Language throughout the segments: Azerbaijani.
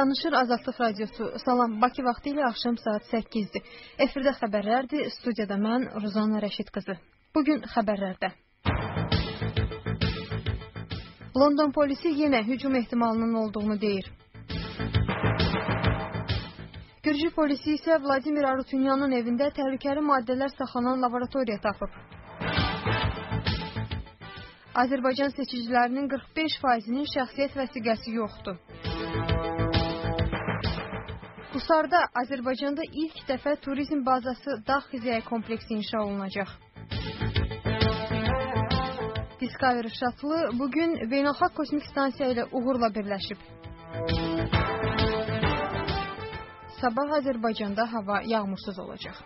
Danışır Azadlıq Radiosu. Salam, Bakı vaxtı ilə axşam saat 8-dir. Efirdə xəbərlərdir. Studiyada mən, Ruzana Rəşid qızı. Bugün xəbərlərdə. London polisi yenə hücum ehtimalının olduğunu deyir. Gürcü polisi isə Vladimir Arutunyanın evində təhlükəli maddələr saxlanan laboratoriya tapıb. Azərbaycan seçicilərinin 45%-nin şəxsiyyət vəsiqəsi yoxdur. Qusarda Azərbaycanda ilk dəfə turizm bazası dağ xizəyi kompleksi inşa olunacaq. Discovery Shuttle bugün Beynəlxalq Kosmik Stansiya ilə uğurla birləşib. Sabah Azərbaycanda hava yağmursuz olacaq.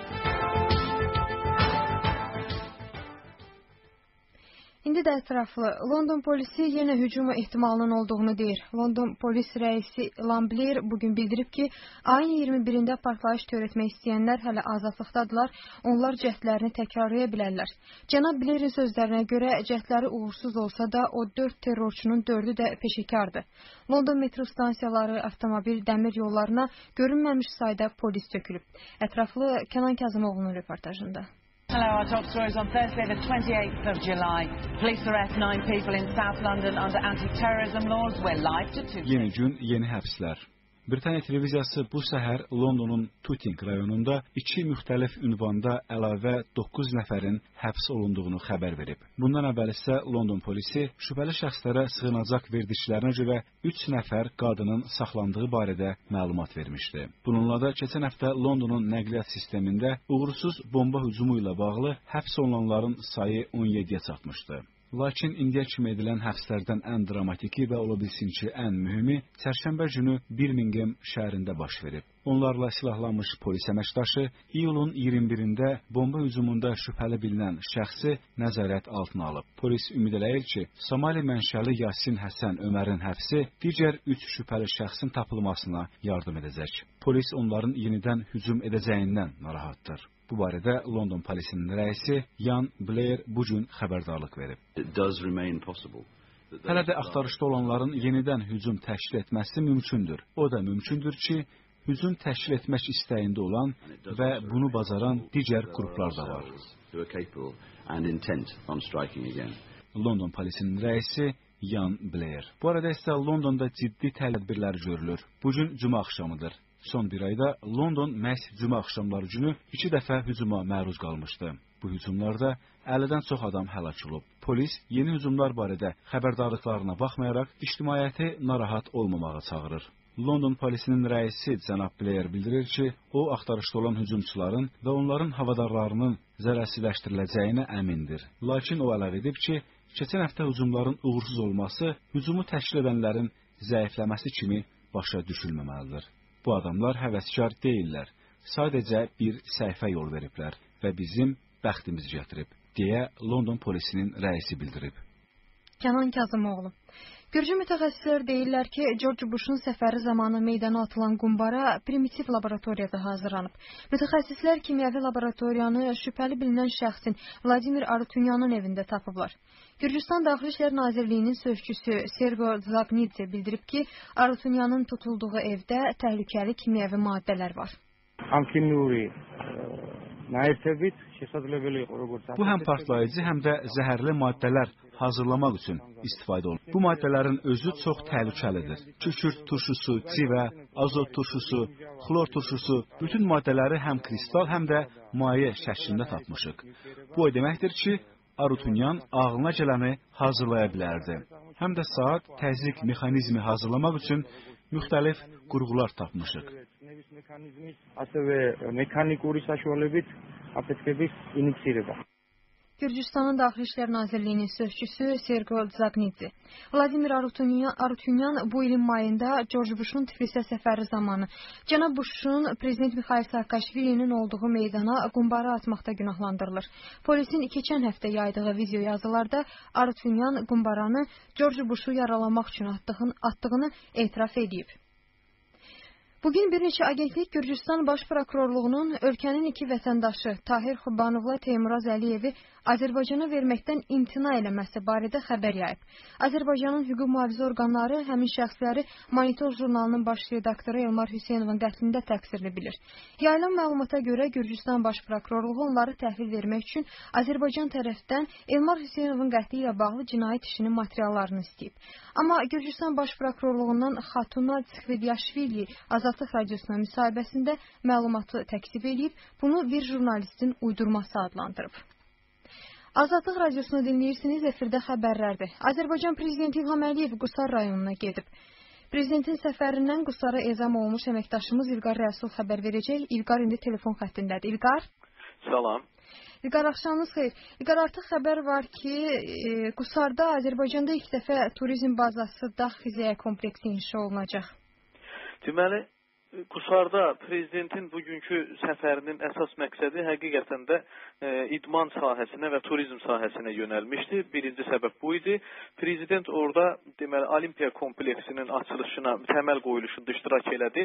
İndi də ətraflı. London polisi yenə hücuma ehtimalının olduğunu deyir. London polis rəisi Lamblier bugün bildirib ki, ayın 21-də partlayış törətmək istəyənlər hələ azadlıqdadılar, onlar cəhdlərini təkrarlaya bilərlər. Cənab Blairin sözlərinə görə cəhdləri uğursuz olsa da, o 4 terrorçunun 4-ü də peşəkardır. London metro stansiyaları, avtomobil, dəmir yollarına görünməmiş sayda polis tökülüb. Ətraflı Kənan Kazımoğlu'nun reportajında. Hello, our top stories on Thursday, the 28th of July. Police arrest 9 people in South London under anti-terrorism laws. We're live to 2. Yeni gün, yeni həbslər. Britaniya televiziyası bu səhər Londonun Tooting rayonunda 2 müxtəlif ünvanda əlavə 9 nəfərin həbs olunduğunu xəbər verib. Bundan əvvəl isə London polisi şübhəli şəxslərə sığınacaq verdiklərinə görə 3 nəfər qadının saxlandığı barədə məlumat vermişdi. Bununla da keçən həftə Londonun nəqliyyat sistemində uğursuz bomba hücumu ilə bağlı həbs olunanların sayı 17-yə çatmışdı. Lakin indiyə kimi edilən həbslərdən ən dramatiki və ola bilsin ki, ən mühimi çərşənbə günü Birmingham şəhərində baş verib. Onlarla silahlanmış polis əməkdaşı iyulun 21-də bomba hücumunda şübhəli bilinən şəxsi nəzarət altına alıb. Polis ümid eləyir ki, Somali mənşəli Yasin Həsən Ömərin həbsi digər 3 şübhəli şəxsin tapılmasına yardım edəcək. Polis onların yenidən hücum edəcəyindən narahatdır. Bu barədə London polisinin rəisi Yan Blair bu gün xəbərdarlıq verib. Hələ də axtarışda olanların yenidən hücum təşkil etməsi mümkündür. O da mümkündür ki, hücum təşkil etmək istəyində olan və bunu bacaran digər qruplar da var. London polisinin rəisi Yan Blair. Bu arada isə Londonda ciddi tədbirlər görülür. Bugün cümə axşamıdır. Son bir ayda London məhz cümə axşamları günü 2 dəfə hücuma məruz qalmışdı. Bu hücumlarda 50-dən çox adam həlak olub. Polis yeni hücumlar barədə xəbərdarlıqlarına baxmayaraq ictimaiyyəti narahat olmamağa çağırır. London polisinin rəisi cənab Blair bildirir ki, o axtarışda olan hücumçuların və onların havadarlarının zərərsizləşdiriləcəyinə əmindir. Lakin o əlavə edib ki, keçən həftə hücumların uğursuz olması hücumu təşkil edənlərin zəifləməsi kimi başa düşülməməlidir. Bu adamlar həvəskar deyillər. Sadəcə bir səhifə yol veriblər və bizim bəxtimiz gətirib, deyə London polisinin rəisi bildirib. Kənan Kazımoğlu. Gürcü mütəxəssislər deyirlər ki, George Bush'un səfəri zamanı meydana atılan qumbara primitiv laboratoriyada hazırlanıb. Mütəxəssislər kimyəvi laboratoriyanı şübhəli bilinən şəxsin Vladimir Arutunyanın evində tapıblar. Gürcüstan Daxili İşlər Nazirliyinin sözçüsü Sergo Zagnidze bildirib ki, Arutunyanın tutulduğu evdə təhlükəli kimyəvi maddələr var. Bu həm partlayıcı, həm də zəhərli maddələr hazırlamaq üçün istifadə olunur. Bu maddələrin özü çox təhlükəlidir. Kükürt turşusu, civə, azot turşusu, xlor turşusu, bütün maddələri həm kristal, həm də maye şəklində tapmışıq. Bu o deməkdir ki, Arutunyan ağlına gələni hazırlaya bilərdi. Həm də saat, təzyiq mexanizmi hazırlamaq üçün müxtəlif qurğular tapmışıq. Gürcüstanın Daxili İşlər Nazirliyinin sözçüsü Sergo Zagnidze. Vladimir Arutunyan bu ilin mayında George Bush'un Tiflisə səfəri zamanı cənab Bush'un prezident Mikhail Saakashvili'nin olduğu meydana qumbara atmaqda günahlandırılır. Polisin keçən həftə yaydığı video yazılarda Arutunyan qumbaranı George Bush'u yaralamaq üçün atdığını etiraf edib. Bugün bir neçə agentlik Gürcüstan Baş Prokurorluğunun ölkənin iki vətəndaşı Tahir Xubanovla Teymuraz Əliyevi Azərbaycana verməkdən imtina eləməsi barədə xəbər yayıb. Azərbaycanın hüquq mühafizə orqanları həmin şəxsləri Monitor jurnalının baş redaktoru Elmar Hüseynovun qətlində təqsirli bilir. Yayılan məlumata görə Gürcüstan Baş Prokurorluğu onları təhvil vermək üçün Azərbaycan tərəfdən Elmar Hüseynovun qətli ilə bağlı cinayət işinin materiallarını istəyib. Amma Gürcüstan Baş Prokurorluğundan Xatuna Tsikvidyaşvili Azadlıq Radiosuna müsahibəsində məlumatı təkzib edib, bunu bir jurnalistin uydurması adlandırıb. Azadlıq Radiosunu dinləyirsiniz, efirdə xəbərlərdir. Azərbaycan Prezidenti İlham Əliyev Qusar rayonuna gedib. Prezidentin səfərindən Qusara ezam olmuş əməkdaşımız İlqar Rəsul xəbər verəcək. İlqar indi telefon xəttindədir. İlqar? Salam. İlqar, axşamınız xeyir. İlqar, artıq xəbər var ki, Qusarda Azərbaycanda ilk dəfə turizm bazası dağ xizəyə kompleksi inşa olunacaq. Deməli, Qusarda prezidentin bugünkü səfərinin əsas məqsədi həqiqətən də idman sahəsinə və turizm sahəsinə yönəlmişdi. Birinci səbəb bu idi. Prezident orada deməli Olimpiya kompleksinin açılışına, təməl qoyuluşunda iştirak elədi.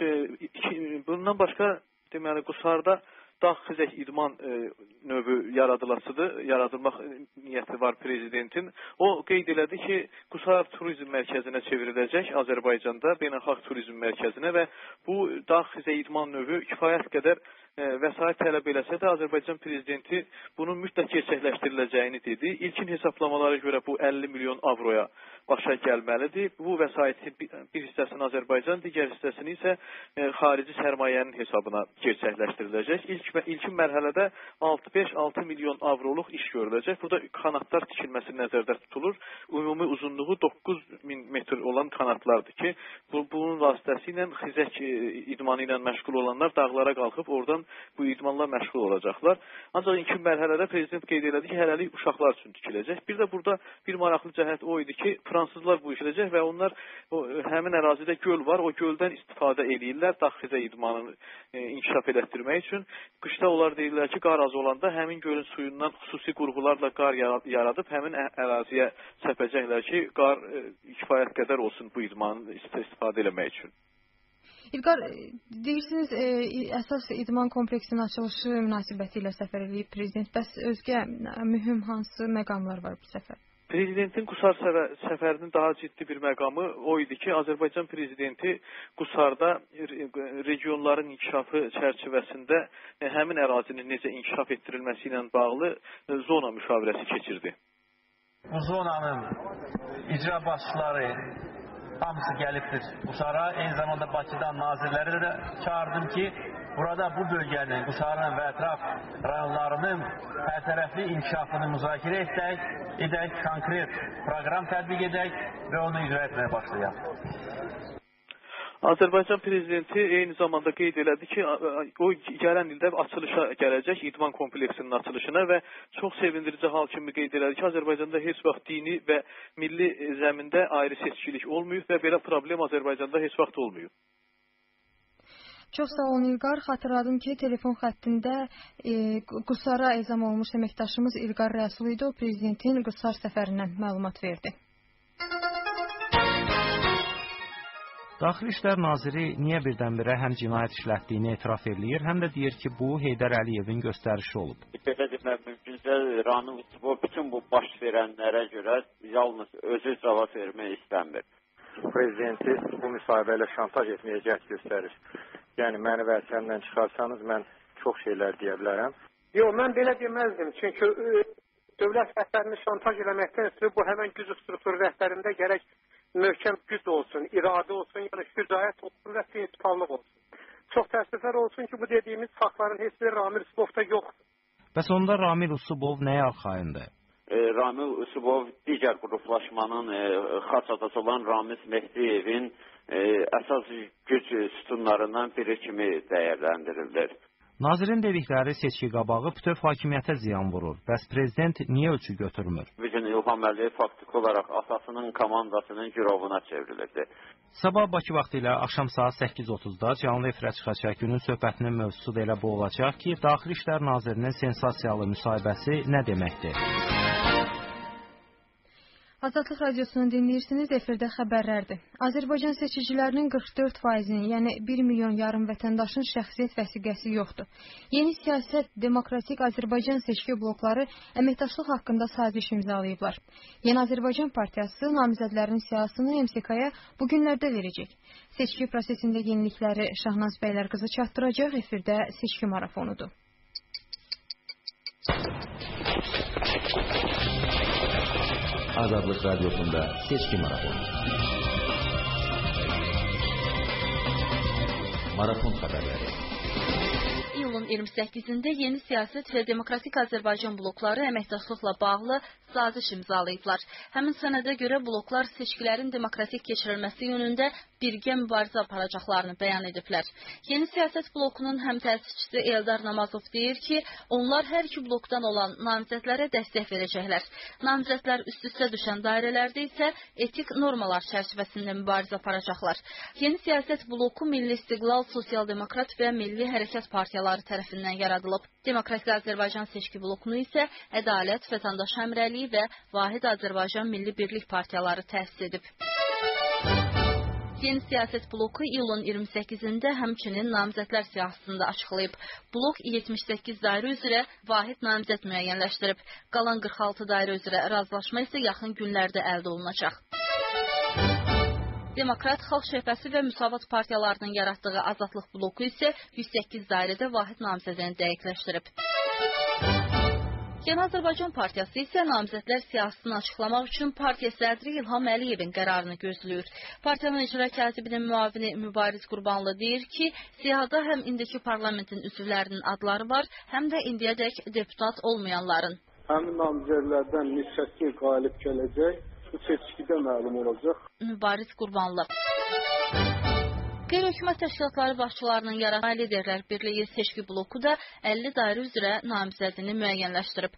Bundan başqa deməli Qusarda dağ xizək idman növü yaradılmaq niyyəti var prezidentin. O qeyd elədi ki, Qusar turizm mərkəzinə çevriləcək Azərbaycanda, beynəlxalq turizm mərkəzinə və bu dağ xizək idman növü kifayət qədər vəsait tələb eləsə də Azərbaycan prezidenti bunun mütləq gerçəkləşdiriləcəyini dedi. İlkin hesablamalara görə bu 50 milyon avroya başa gəlməlidir. Bu vəsaitin bir hissəsini Azərbaycan, digər hissəsini isə xarici sərmayənin hesabına gerçəkləşdiriləcək. İlkin mərhələdə 5-6 milyon avroluq iş görüləcək. Burada kanatlar tikilməsi nəzərdə tutulur. Ümumi uzunluğu 9000 metr olan kanatlardır ki, bunun vasitəsilə xizək idmanı ilə məşğul olanlar dağlara qalxıb oradan bu idmanla məşğul olacaqlar. Ancaq ilkin mərhələdə prezident qeyd elədi ki, hələlik uşaqlar üçün tikiləcək. Bir də burada bir maraqlı cəhət o idi ki, fransızlar bu işləyəcək və onlar həmin ərazidə göl var, o göldən istifadə edirlər dağ xizə idmanını inkişaf elətdirmək üçün. Qışda onlar deyirlər ki, qar az olanda həmin gölün suyundan xüsusi qurğularla qar yaradıb həmin əraziyə səpəcəklər ki, qar kifayət qədər olsun bu idmanı istifadə eləmək üçün. İlqar, deyirsiniz, əsas idman kompleksinin açılışı münasibəti ilə səfər edib prezident. Bəs özgə mühüm hansı məqamlar var bu səfər? Prezidentin Qusar səfərinin daha ciddi bir məqamı o idi ki, Azərbaycan prezidenti Qusarda regionların inkişafı çərçivəsində həmin ərazinin necə inkişaf etdirilməsi ilə bağlı zona müşavirəsi keçirdi. Bu zonanın icra başçıları hamısı gəlibdir Qusara. Eyni zamanda Bakıdan nazirləri də çağırdım ki, burada bu bölgənin, Qusarın və ətraf rayonlarının hərtərəfli inkişafını müzakirə edək, konkret proqram tətbiq edək və onu icra etməyə başlayaq. Azərbaycan prezidenti eyni zamanda qeyd elədi ki, o gələn ildə açılışa gələcək idman kompleksinin açılışına və çox sevindirici hal kimi qeyd elədi ki, Azərbaycanda heç vaxt dini və milli zəmində ayrı seçkilik olmayıb və belə problem Azərbaycanda heç vaxt olmayıb. Çox sağ olun İlqar. Xatırladım ki, telefon xəttində Qusara ezam olmuş əməkdaşımız İlqar Rəsul idi. O prezidentin Qusar səfərindən məlumat verdi. Daxili İşlər Naziri niyə birdən-birə həm cinayət işlətdiyini etiraf edir, həm də deyir ki, bu Heydər Əliyevin göstərişi olub. Belə demək mümkünsə, Ramil Usubov bütün bu baş verənlərə görə yalnız özü cavab vermək istəmir. Prezidenti bu müsahibələ şantaj etməyə cəhd göstərir. Yəni, məni vəzifəmdən çıxarsanız, mən çox şeylər deyə bilərəm. Yox, mən belə deməzdim. Çünki dövlət rəhbərini şantaj eləməkdən ötürü bu həmən güc struktur rəhbərində gərək möhkəm güc olsun, iradə olsun, yəni şücaət olsun və prinsipallıq olsun. Çox təəssüflər olsun ki, bu dediyimiz faktların heç biri Ramil Usubovda yoxdur. Bəs onda Ramil Usubov nəyə arxayındır? Ramil Usubov digər qruplaşmanın xaç atası olan Ramiz Mehdiyevin əsas güc sütunlarından biri kimi dəyərləndirilir. Nazirin dedikləri seçki qabağı bütöv hakimiyyətə ziyan vurur. Bəs prezident niyə ölçü götürmür? Bugün İlham Əliyev faktiki olaraq atasının komandasının girovuna çevrilirdi. Sabah Bakı vaxtı ilə axşam saat 8:30-da canlı efirə çıxacaq. Günün söhbətinin mövzusu da elə bu olacaq ki, Daxili İşlər Nazirinin sensasiyalı müsahibəsi nə deməkdir? Azadlıq radiosunu dinləyirsiniz, efirdə xəbərlərdir. Azərbaycan seçicilərinin 44%-nin, yəni 1,5 milyon vətəndaşın şəxsiyyət vəsiqəsi yoxdur. Yeni siyasət, Demokratik Azərbaycan seçki blokları əməkdaşlıq haqqında saziş imzalayıblar. Yeni Azərbaycan Partiyası namizədlərin siyasını MSK-ya bu günlərdə verəcək. Seçki prosesində yenilikləri Şahnaz Bəylərqızı çatdıracaq, efirdə seçki marafonudur. Azadlıq Radiosunda seçki marafonu. Marafon xəbərləri. İyulun 28-də Yeni Siyasət və Demokratik Azərbaycan blokları əməkdaşlıqla bağlı saziş imzalayıblar. Həmin sənədə görə bloklar seçkilərin demokratik keçirilməsi yönündə birgə mübarizə aparacaqlarını bəyan ediblər. Yeni Siyasət blokunun həm təsisçisi Eldar Namazov deyir ki, onlar hər iki blokdan olan namizədlərə dəstək verəcəklər. Namizədlər üst-üstə düşən dairələrdə isə etik normalar çərçivəsində mübarizə aparacaqlar. Yeni Siyasət bloku Milli İstiqlal, Sosial-Demokrat və Milli Hərəkat partiyaları tərəfindən yaradılıb. Demokratik Azərbaycan seçki blokunu isə Ədalət, Vətəndaş Həmrəliyi və Vahid Azərbaycan Milli Birlik partiyaları təsis edib. Yeni Siyasət bloku iyulun 28-də həmçinin namizədlər siyahısında açıqlayıb. Blok 78 dairə üzrə vahid namizəd müəyyənləşdirib. Qalan 46 dairə üzrə razılaşma isə yaxın günlərdə əldə olunacaq. Demokrat, Xalq Cəbhəsi və Müsavat partiyalarının yaratdığı Azadlıq bloku isə 108 dairədə vahid namizədini dəqiqləşdirib. Yeni Azərbaycan Partiyası isə namizədlər siyasətini açıqlamaq üçün partiya sədri İlham Əliyevin qərarını gözləyir. Partiyanın icra katibinin müavini Mübariz Qurbanlı deyir ki, siyahıda həm indiki parlamentin üzvlərinin adları var, həm də indiyədək deputat olmayanların. Həmin namizədlərdən neçəsi qalib gələcək, bu seçkidə məlum olacaq. Mübariz Qurbanlı. Qeyri-hökumət təşkilatları başçılarının yaratdığı liderlər birliyi seçki bloku da 50 dairə üzrə namizədini müəyyənləşdirib.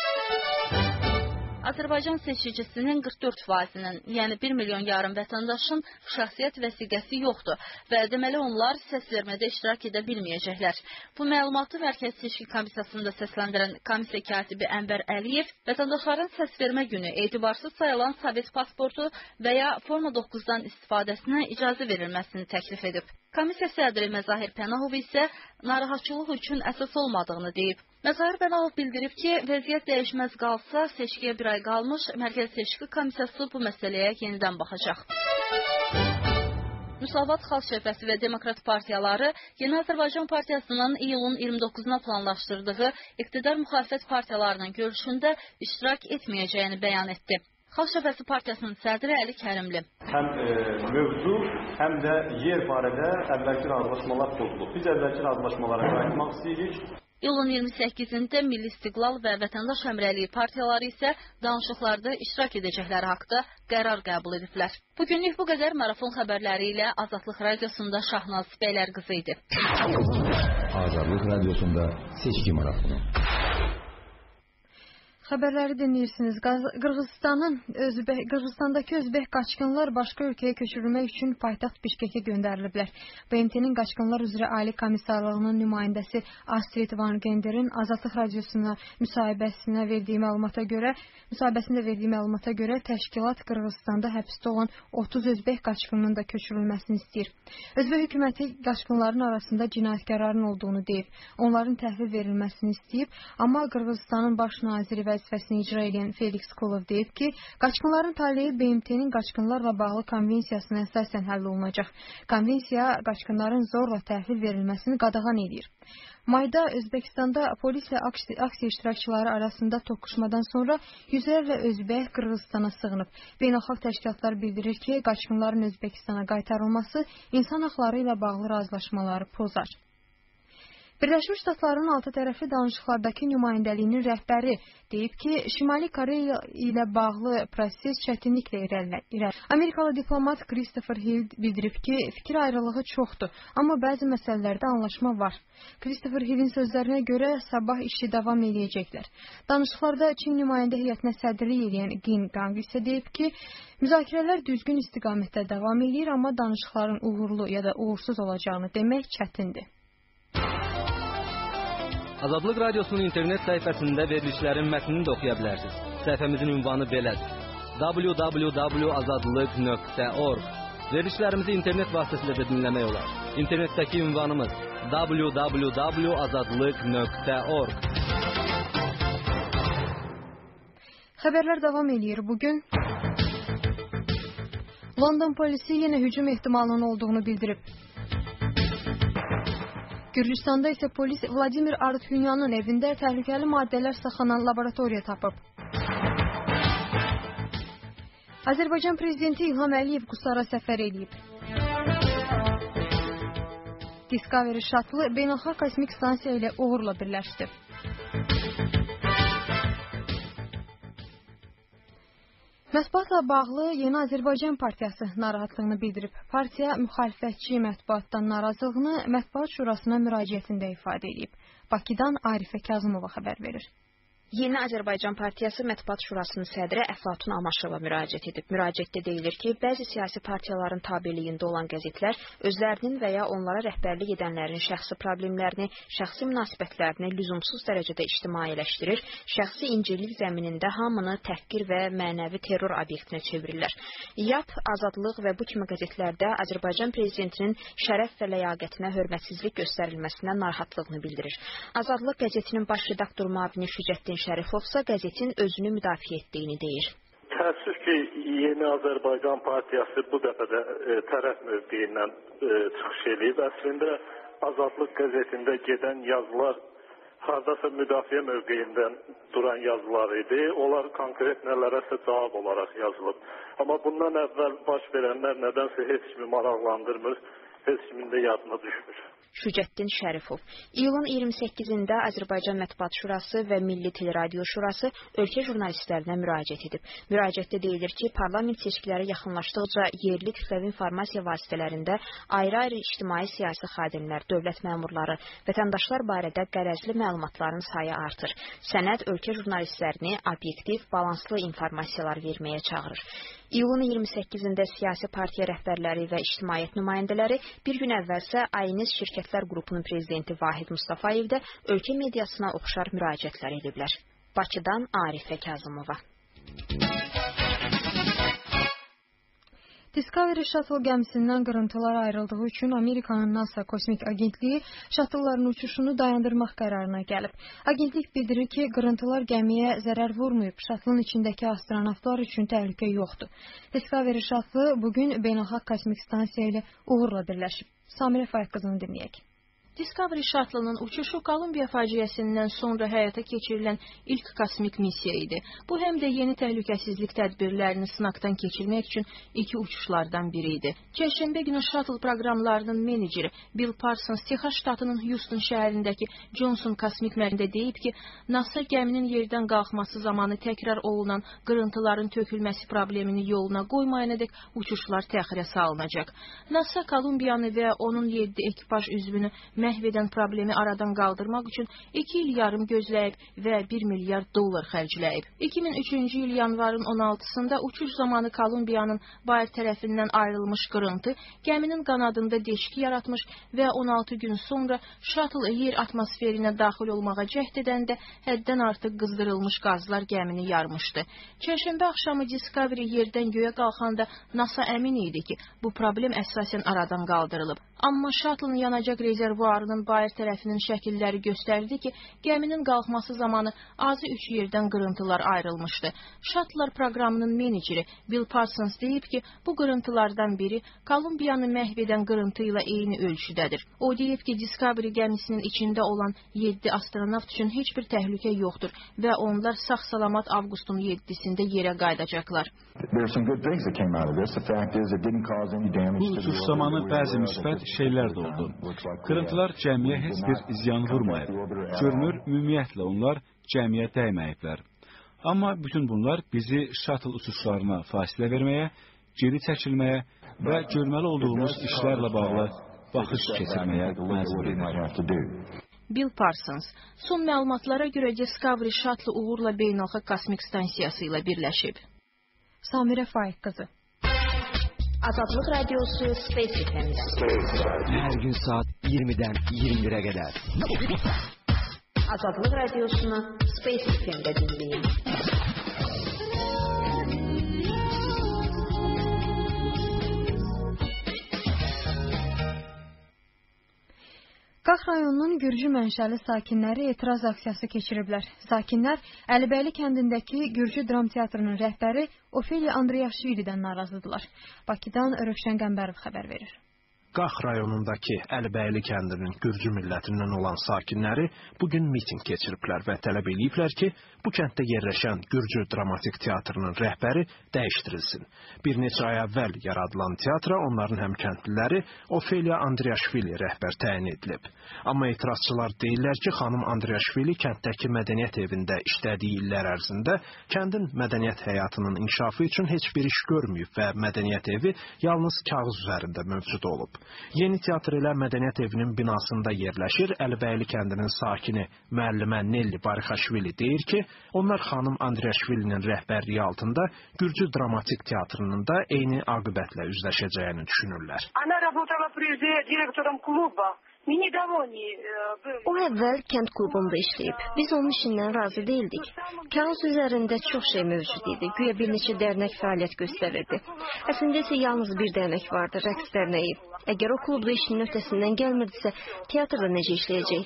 Azərbaycan seçicisinin 44%-nin, yəni 1,5 milyon vətəndaşın şəxsiyyət vəsiqəsi yoxdur və deməli onlar səs vermədə iştirak edə bilməyəcəklər. Bu məlumatı Mərkəzi Seçki Komissiyasında səsləndirən komissiya katibi Ənvər Əliyev vətəndaşların səs vermə günü etibarsız sayılan Sovet pasportu və ya Forma 9-dan istifadəsinə icazə verilməsini təklif edib. Komissiya sədri Məzahir Pənahov isə narahatçılıq üçün əsas olmadığını deyib. Məzahir Pənahov bildirib ki, vəziyyət dəyişməz qalsa, seçkiyə bir ay qalmış, Mərkəzi Seçki Komissiyası bu məsələyə yenidən baxacaq. Müsavat, Xalq Cəbhəsi və Demokrat partiyaları Yeni Azərbaycan Partiyasının iyulun 29-na planlaşdırdığı iqtidar müxalifət partiyalarının görüşündə iştirak etməyəcəyini bəyan etdi. Xalq Cəbhəsi Partiyasının sədri Əli Kərimli. Həm mövzu, həm də yer barədə əvvəlki razılaşmalar pozulub. Biz əvvəlki razılaşmalara qayıtmaq istəyirik. İyulun 28-də Milli İstiqlal və Vətəndaş Həmrəliyi partiyaları isə danışıqlarda iştirak edəcəkləri haqda qərar qəbul ediblər. Bugünlük bu qədər. Marafon xəbərləri ilə Azadlıq Radiosunda Şahnaz Bəylərqızı idi. Azadlıq Radiosunda seçki marafonu. Xəbərləri dinləyirsiniz. Qırğızstandakı özbək qaçqınlar başqa ölkəyə köçürülmək üçün paytaxt Bişkekə göndəriliblər. BMT-nin qaçqınlar üzrə Ali Komissarlığının nümayəndəsi Astrid Van Genderin Azadlıq Radiosuna müsahibəsində verdiyi məlumata görə təşkilat Qırğızstanda həbsdə olan 30 özbək qaçqınının da köçürülməsini istəyir. Özbək hökuməti qaçqınların arasında cinayətkarların olduğunu deyib. Onların təhvil verilməsini istəyib, amma Qırğızstanın baş naziri vəzifəsini icra edən Felix Kolov deyib ki, qaçqınların taleyi BMT-nin qaçqınlarla bağlı konvensiyasına əsasən həll olunacaq. Konvensiya qaçqınların zorla təhvil verilməsini qadağan edir. Mayda Özbəkistanda polislə aksiya iştirakçıları arasında toqquşmadan sonra yüzlərlə özbək Qırğızstana sığınıb. Beynəlxalq təşkilatlar bildirir ki, qaçqınların Özbəkistana qaytarılması insan haqları ilə bağlı razılaşmaları pozar. Birləşmiş Ştatların altı tərəfli danışıqlardakı nümayəndəliyinin rəhbəri deyib ki, Şimali Koreya ilə bağlı proses çətinliklə irəlir. Amerikalı diplomat Christopher Hill bildirib ki, fikir ayrılığı çoxdur, amma bəzi məsələlərdə anlaşma var. Christopher Hillin sözlərinə görə sabah işi davam edəcəklər. Danışıqlarda Çin nümayəndə heyətinə sədrlik edən Qin Gang isə deyib ki, müzakirələr düzgün istiqamətdə davam edir, amma danışıqların uğurlu ya da uğursuz olacağını demək çətindir. Azadlıq Radiosunun internet səhifəsində verilişlərin mətnini də oxuya bilərsiniz. Səhifəmizin ünvanı belədir: www.azadlık.org. Verilişlərimizi internet vasitəsilə də dinləmək olar. İnternetdəki ünvanımız www.azadlık.org. Xəbərlər davam edir. Bugün London polisi yenə hücum ehtimalının olduğunu bildirib. Gürcüstanda isə polis Vladimir Artyunyanın evində təhlükəli maddələr saxlanan laboratoriya tapıb. Azərbaycan prezidenti İlham Əliyev Qusara səfər edib. Discovery Shuttle beynəlxalq kosmik stansiya ilə uğurla birləşdi. Mətbuatla bağlı Yeni Azərbaycan Partiyası narahatlığını bildirib. Partiya müxalifətçi mətbuatdan narazılığını Mətbuat Şurasına müraciətində ifadə edib. Bakıdan Arifə Kazımova xəbər verir. Yeni Azərbaycan Partiyası Mətbuat Şurasının sədri Əflatun Amaşova müraciət edib. Müraciətdə deyilir ki, bəzi siyasi partiyaların tabeliyində olan qəzetlər özlərinin və ya onlara rəhbərlik edənlərin şəxsi problemlərini, şəxsi münasibətlərini lüzumsuz dərəcədə ictimailəşdirir, şəxsi incirlik zəminində hamını təhqir və mənəvi terror obyektinə çevirirlər. YAP, Azadlıq və bu kimi qəzetlərdə Azərbaycan prezidentinin şərəf və ləyaqətinə hörmətsizlik göstərilməsinə narahatlığını bildirir. Azadlıq qəzetinin baş redaktor müavini Şücətdin Şərifovsa qəzetin özünü müdafiə etdiyini deyir. Təəssüf ki, Yeni Azərbaycan Partiyası bu dəfə də tərəf mövqeyindən çıxış edib. Əslində Azadlıq qəzetində gedən yazılar hardasa müdafiə mövqeyindən duran yazılar idi. Onlar konkret nələrəsə cavab olaraq yazılıb. Amma bundan əvvəl baş verənlər nədənsə heç kimi maraqlandırmır, heç kimin də yadına düşmür. Şücətdin Şərifov. İyulun 28-də Azərbaycan Mətbuat Şurası və Milli Teleradio Şurası ölkə jurnalistlərinə müraciət edib. Müraciətdə deyilir ki, parlament seçkiləri yaxınlaşdıqca yerli kütləvi informasiya vasitələrində ayrı-ayrı ictimai-siyasi xadimlər, dövlət məmurları, vətəndaşlar barədə qərəzli məlumatların sayı artır. Sənəd ölkə jurnalistlərini obyektiv, balanslı informasiyalar verməyə çağırır. İyulun 28-də siyasi partiya rəhbərləri və ictimaiyyət nümayəndələri bir gün əvvəlsə Ayniz Şirkətlər Qrupunun prezidenti Vahid Mustafayev də ölkə mediasına oxşar müraciətlər ediblər. Bakıdan Arifə Kazımova. Discovery Shuttle gəmisindən qırıntılar ayrıldığı üçün Amerikanın NASA kosmik agentliyi şatılların uçuşunu dayandırmaq qərarına gəlib. Agentlik bildirir ki, qırıntılar gəmiyə zərər vurmayıb, şattlın içindəki astronavtlar üçün təhlükə yoxdur. Discovery Shuttle bugün beynəlxalq kosmik stansiya ilə uğurla birləşib. Samirə Fayıq qızını dinləyək. Discovery Shuttle-ın uçuşu Kolumbiya faciəsindən sonra həyata keçirilən ilk kosmik missiya idi. Bu, həm də yeni təhlükəsizlik tədbirlərini sınaqdan keçirmək üçün iki uçuşlardan biri idi. Çərşənbə günü Shuttle proqramlarının meneceri Bill Parsons, Texas ştatının Houston şəhərindəki Johnson kosmik mərkəzində deyib ki, NASA gəminin yerdən qalxması zamanı təkrar olunan qırıntıların tökülməsi problemini yoluna qoymayana dək uçuşlar təxirə salınacaq. NASA Kolumbiyanı və onun 7 ekipaj üzvünü məhv edən problemi aradan qaldırmaq üçün 2 il yarım gözləyib və $1 milyar xərcləyib. 2003-cü il yanvarın 16-sında uçuş zamanı Kolumbiyanın bayır tərəfindən ayrılmış qırıntı gəminin qanadında deşik yaratmış və 16 gün sonra shuttle yer atmosferinə daxil olmağa cəhd edəndə həddən artıq qızdırılmış qazlar gəmini yarmışdı. Çərşənbə axşamı Discovery yerdən göyə qalxanda NASA əmin idi ki, bu problem əsasən aradan qaldırılıb. Amma shuttle-ın yanacaq rezervuarının bayır tərəfinin şəkilləri göstərdi ki, gəminin qalxması zamanı azı 3 yerdən qırıntılar ayrılmışdı. Shuttle proqramının meneceri Bill Parsons deyib ki, bu qırıntılardan biri Kolumbiyanı məhv edən qırıntı ilə eyni ölçüdədir. O deyib ki, Discovery gəmisinin içində olan 7 astronavt üçün heç bir təhlükə yoxdur və onlar sağ-salamat avqustun 7-sində yerə qayıdacaqlar. Bu uçuş zamanı bəzi müsbət şeylər də oldu. Qırıntılar cəmiyə heç bir ziyan vurmayıb. Görünür, ümumiyyətlə onlar cəmiyə dəyməyiblər. Amma bütün bunlar bizi shuttle uçuşlarına fasilə verməyə, geri çəkilməyə və görməli olduğumuz işlərlə bağlı baxış keçirməyə məcbur edir. Bill Parsons, son məlumatlara görə Discovery Shuttle uğurla beynəlxalq kosmik stansiyası ilə birləşib. Samirə Fayıq qızı. Azadlıq Radyosu Space FM-də. Hər gün saat 20-dən 21-ə qədər. Azadlıq Radiosunu Space FM-də dinləyin. Qax rayonunun Gürcü mənşəli sakinləri etiraz aksiyası keçiriblər. Sakinlər Əlibəyli kəndindəki Gürcü Dram Teatrının rəhbəri Ofeliya Andriyaşvilidən narazıdırlar. Bakıdan Rövşən Qəmbərov xəbər verir. Qax rayonundakı Əlibəyli kəndinin Gürcü millətindən olan sakinləri bugün miting keçiriblər və tələb ediblər ki, bu kənddə yerləşən Gürcü Dramatik Teatrının rəhbəri dəyişdirilsin. Bir neçə ay əvvəl yaradılan teatra onların həmkəndliləri Ofeliya Andriyaşvili rəhbər təyin edilib. Amma etirazçılar deyirlər ki, xanım Andriyaşvili kənddəki mədəniyyət evində işlədiyi illər ərzində kəndin mədəniyyət həyatının inkişafı üçün heç bir iş görməyib və mədəniyyət evi yalnız kağız üzərində mövcud olub. Yeni teatr ilə mədəniyyət evinin binasında yerləşir. Əlibəyli kəndinin sakini müəllimə Nelli Barixaşvili deyir ki, onlar xanım Andriyaşvilinin rəhbərliyi altında Gürcü Dramatik Teatrının da eyni aqibətlə üzləşəcəyini düşünürlər. Ana работала прежде директором клуба. O əvvəl kənd klubunda işləyib. Biz onun işindən razı deyildik. Kağız üzərində çox şey mövcud idi. Güya bir neçə dərnək fəaliyyət göstərirdi. Əslində isə yalnız bir dərnək vardı, rəqs dərnəyi. Əgər o klubda işinin öhdəsindən gəlmirdisə, teatrda necə işləyəcək?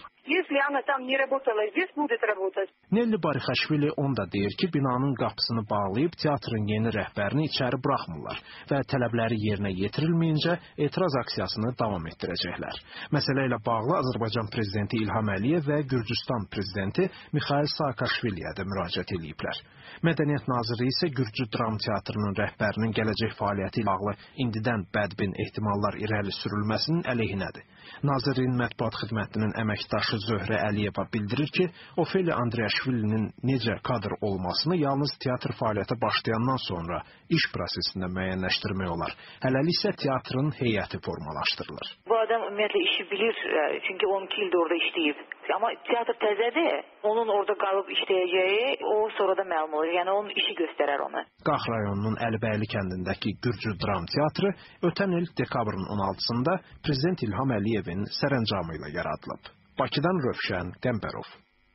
Nelli Barixaşvili onda deyir ki, binanın qapısını bağlayıb teatrın yeni rəhbərini içəri buraxmırlar və tələbləri yerinə yetirilməyincə etiraz aksiyasını davam etdirəcəklər. Məsələ ilə bağlı Azərbaycan prezidenti İlham Əliyev və Gürcüstan prezidenti Mixail Saakashviliyə də müraciət ediblər. Mədəniyyət naziri isə Gürcü Dram Teatrının rəhbərinin gələcək fəaliyyəti ilə bağlı indidən bədbin ehtimallar irəli sürülməsinin əleyhinədir. Nazirliyin mətbuat xidmətinin əməkdaşı Zöhrə Əliyeva bildirir ki, Ofeliya Andriyaşvilinin necə kadr olmasını yalnız teatr fəaliyyətə başlayandan sonra iş prosesində müəyyənləşdirmək olar. Hələlik isə teatrın heyəti formalaşdırılır. Bu adam ümumiyyətlə işi bilir, çünki 12 ildir orada işləyib. Amma teatr təzədir, onun orada qalıb işləyəcəyi o sonrada məlum olur. Yəni onun işi göstərər onu. Qax rayonunun Əlibəyli kəndindəki Gürcü Dram Teatrı ötən il dekabrın 16-sında Prezident İlham Əliyevin sərəncamı ilə yaradılıb. Bakıdan Rövşən Qəmbərov.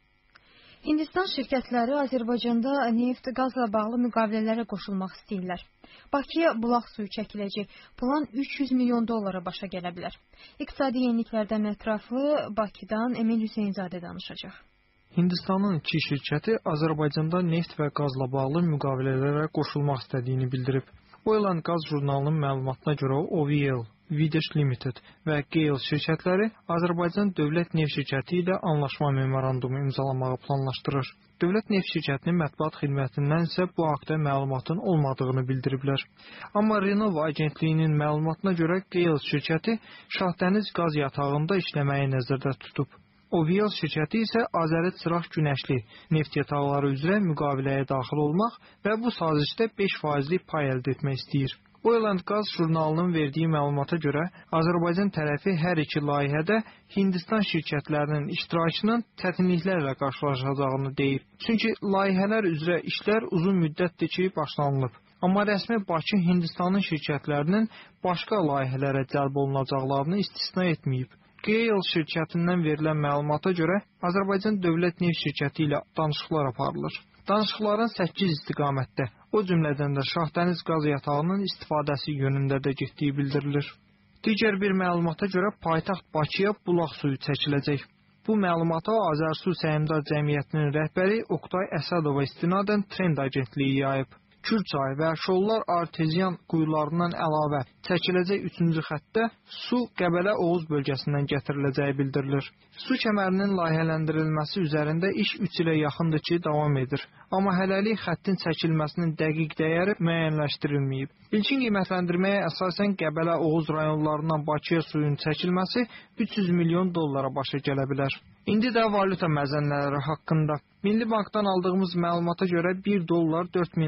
Hindistan şirkətləri Azərbaycanda neft, qazla bağlı müqavilələrə qoşulmaq istəyirlər. Bakıya bulaq suyu çəkiləcək. Plan 300 milyon dollara başa gələ bilər. İqtisadi yeniliklərdən ətraflı Bakıdan Emin Hüseynzadə danışacaq. Hindistanın iki şirkəti Azərbaycanda neft və qazla bağlı müqavilələrə qoşulmaq istədiyini bildirib. Oil and Gaz jurnalının məlumatına görə OVL, Videsh Limited və GAIL şirkətləri Azərbaycan Dövlət Neft Şirkəti ilə anlaşma memorandumu imzalamağı planlaşdırır. Dövlət Neft Şirkətinin mətbuat xidmətindən isə bu haqda məlumatın olmadığını bildiriblər. Amma Renova agentliyinin məlumatına görə GAIL şirkəti Şahdəniz qaz yatağında işləməyi nəzərdə tutub. OVL şirkəti isə Azərit Çıraq Günəşli neft yataqları üzrə müqaviləyə daxil olmaq və bu sazişdə 5%lik pay əldə etmək istəyir. Oil and Gaz jurnalının verdiyi məlumata görə Azərbaycan tərəfi hər iki layihədə Hindistan şirkətlərinin iştirakının çətinliklərlə qarşılaşacağını deyib. Çünki layihələr üzrə işlər uzun müddətdir ki, başlanılıb. Amma rəsmi Bakı Hindistanın şirkətlərinin başqa layihələrə cəlb olunacaqlarını istisna etməyib. GAIL şirkətindən verilən məlumata görə Azərbaycan Dövlət Neft Şirkəti ilə danışıqlar aparılır. Danışıqların 8 istiqamətdə, o cümlədən də Şahdəniz qaz yatağının istifadəsi yönündə də getdiyi bildirilir. Digər bir məlumata görə paytaxt Bakıya bulaq suyu çəkiləcək. Bu məlumata Azərsu Səhmdar Cəmiyyətinin rəhbəri Oqtay Əsədova istinadən Trend agentliyi yayıb. Kür çayı və Şollar arteziyan quyularından əlavə çəkiləcək 3-cü xəttdə su Qəbələ Oğuz bölgəsindən gətiriləcəyi bildirilir. Su kəmərinin layihələndirilməsi üzərində iş 3 ilə yaxındır ki, davam edir. Amma hələlik xəttin çəkilməsinin dəqiq dəyəri müəyyənləşdirilməyib. İlkin qiymətləndirməyə əsasən Qəbələ Oğuz rayonlarından Bakıya suyun çəkilməsi 300 milyon dollara başa gələ bilər. İndi də valyuta məzənləri haqqında. Milli Bankdan aldığımız məlumata görə 1 dollar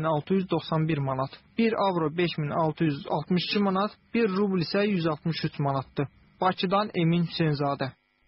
4691 manat, 1 avro 5662 manat, 1 rubl isə 163 manatdır. Bakıdan Emin Hüseynzadə.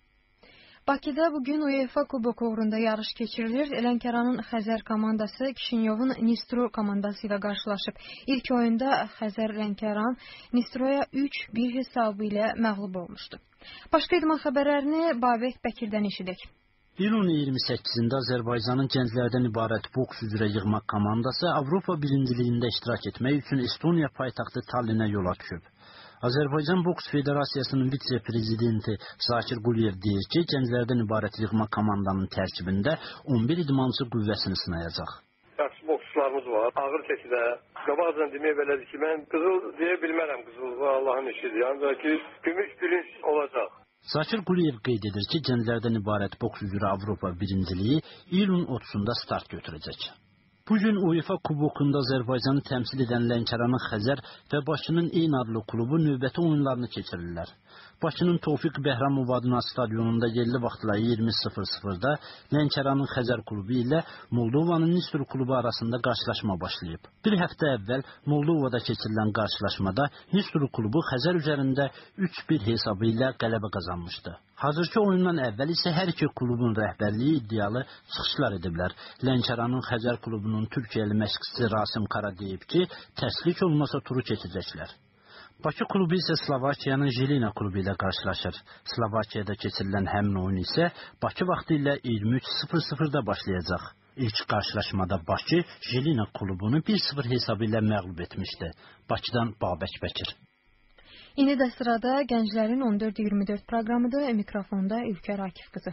Bakıda bugün UEFA Kuboku uğrunda yarış keçirilir. Lənkəranın Xəzər komandası Kişinyovun Nistro komandası ilə qarşılaşıb. İlk oyunda Xəzər Lənkəran Nistroya 3-1 hesabı ilə məğlub olmuşdu. Başqa idman xəbərlərini Babək Bəkirdən eşidək. İyulun 28-də Azərbaycanın gənclərdən ibarət boks üzrə yığmaq komandası Avropa birinciliyində iştirak etmək üçün Estoniya paytaxtı Tallinnə yola düşüb. Azərbaycan Boks Federasiyasının vitse-prezidenti Zakir Quliyev deyir ki, gənclərdən ibarət yığma komandanın tərkibində 11 idmançı qüvvəsini sınayacaq. Yaxşı boksçularımız var. Ağır çəkidə. Qabaqdan demək belədir ki, mən qızıl deyə bilmərəm, qızıl Allahın işidir. Ancaq ki, gümüş bürünc olacaq. Zakir Quliyev qeyd edir ki, gənclərdən ibarət boks üzrə Avropa birinciliyi iyulun 30-da start götürəcək. Bugün UEFA Kubokunda Azərbaycanı təmsil edən Lənkəranın Xəzər və Bakının eyni adlı klubu növbəti oyunlarını keçirirlər. Bakının Tofiq Bəhramov adına stadionunda yerli vaxtla 20:00-da Lənkəranın Xəzər klubu ilə Moldovanın Nistur klubu arasında qarşılaşma başlayıb. Bir həftə əvvəl Moldovada keçirilən qarşılaşmada Nistur klubu Xəzər üzərində 3-1 hesabı ilə qələbə qazanmışdı. Hazırki oyundan əvvəl isə hər iki klubun rəhbərliyi iddialı çıxışlar ediblər. Lənkəranın Xəzər klubunun Türkiyəli məşqçisi Rasim Kara deyib ki, təslik olmasa turu keçəcəklər. Bakı klubu isə Slovakiyanın Jelina klubu ilə qarşılaşır. Slovakiyada keçirilən həmin oyun isə Bakı vaxtı ilə 23:00-da başlayacaq. İlk qarşılaşmada Bakı Jelina klubunu 1-0 hesabı ilə məğlub etmişdi. Bakıdan Babək Bəkir. İndi də sırada gənclərin 14-24 proqramıdır. Mikrofonda Ülkər Akif qızı.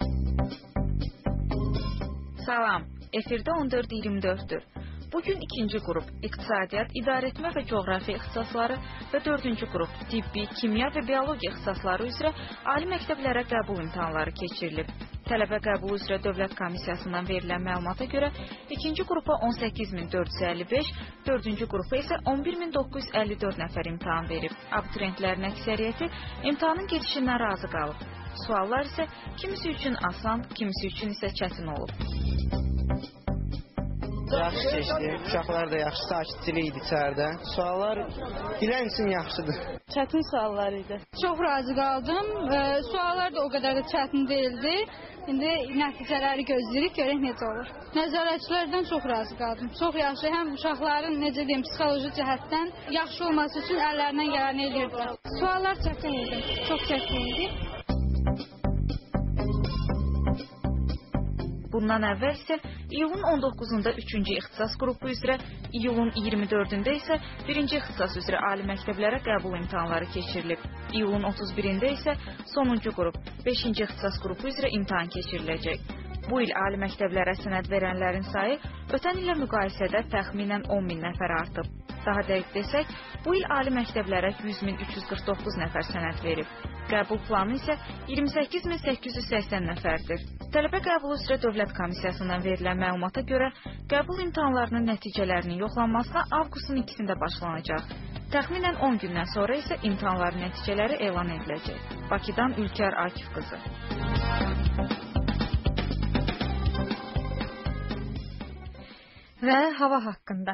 Salam, efirdə 14-24'dür. Bugün ikinci qrup İqtisadiyyat, İdarəetmə və Coğrafiya ixtisasları və dördüncü qrup Tibbi, Kimya və Biologiya ixtisasları üzrə ali məktəblərə qəbul imtahanları keçirilib. Tələbə qəbulu üzrə Dövlət Komissiyasından verilən məlumata görə ikinci qrupa 18.455, dördüncü qrupa isə 11.954 nəfər imtahan verib. Abituriyentlərin əksəriyyəti imtahanın gedişindən razı qalıb. Suallar isə kimisi üçün asan, kimisi üçün isə çətin olub. Yaxşı keçdi. Uşaqlar da yaxşı sakitçilik idi içəridə. Suallar bilən üçün yaxşıdır. Çətin suallar idi. Çox razı qaldım. Suallar da o qədər də çətin değildi. İndi nəticələri gözləyirik, görək necə olur. Nəzarətçilərdən çox razı qaldım. Çox yaxşı. Həm uşaqların necə deyim, psixoloji cəhətdən yaxşı olması üçün əllərindən gələni edirdilər. Suallar çətin idi. Çox çətin idi. Bundan əvvəl isə iyulun 19-da 3-cü ixtisas qrupu üzrə, iyulun 24-də isə 1-ci ixtisas üzrə ali məktəblərə qəbul imtahanları keçirilib. İyulun 31-də isə sonuncu qrup, 5-ci ixtisas qrupu üzrə imtahan keçiriləcək. Bu il ali məktəblərə sənəd verənlərin sayı ötən ilə müqayisədə təxminən 10.000 nəfər artıb. Daha dəqiq desək, bu il ali məktəblərə 100.349 nəfər sənəd verib. Qəbul planı isə 28.880 nəfərdir. Tələbə qəbulu üzrə Dövlət Komissiyasından verilən məlumata görə qəbul imtahanlarının nəticələrinin yoxlanmasına avqustun 2-də başlanacaq. Təxminən 10 gündən sonra isə imtahanların nəticələri elan ediləcək. Bakıdan Ülkər Akif qızı. Və hava haqqında.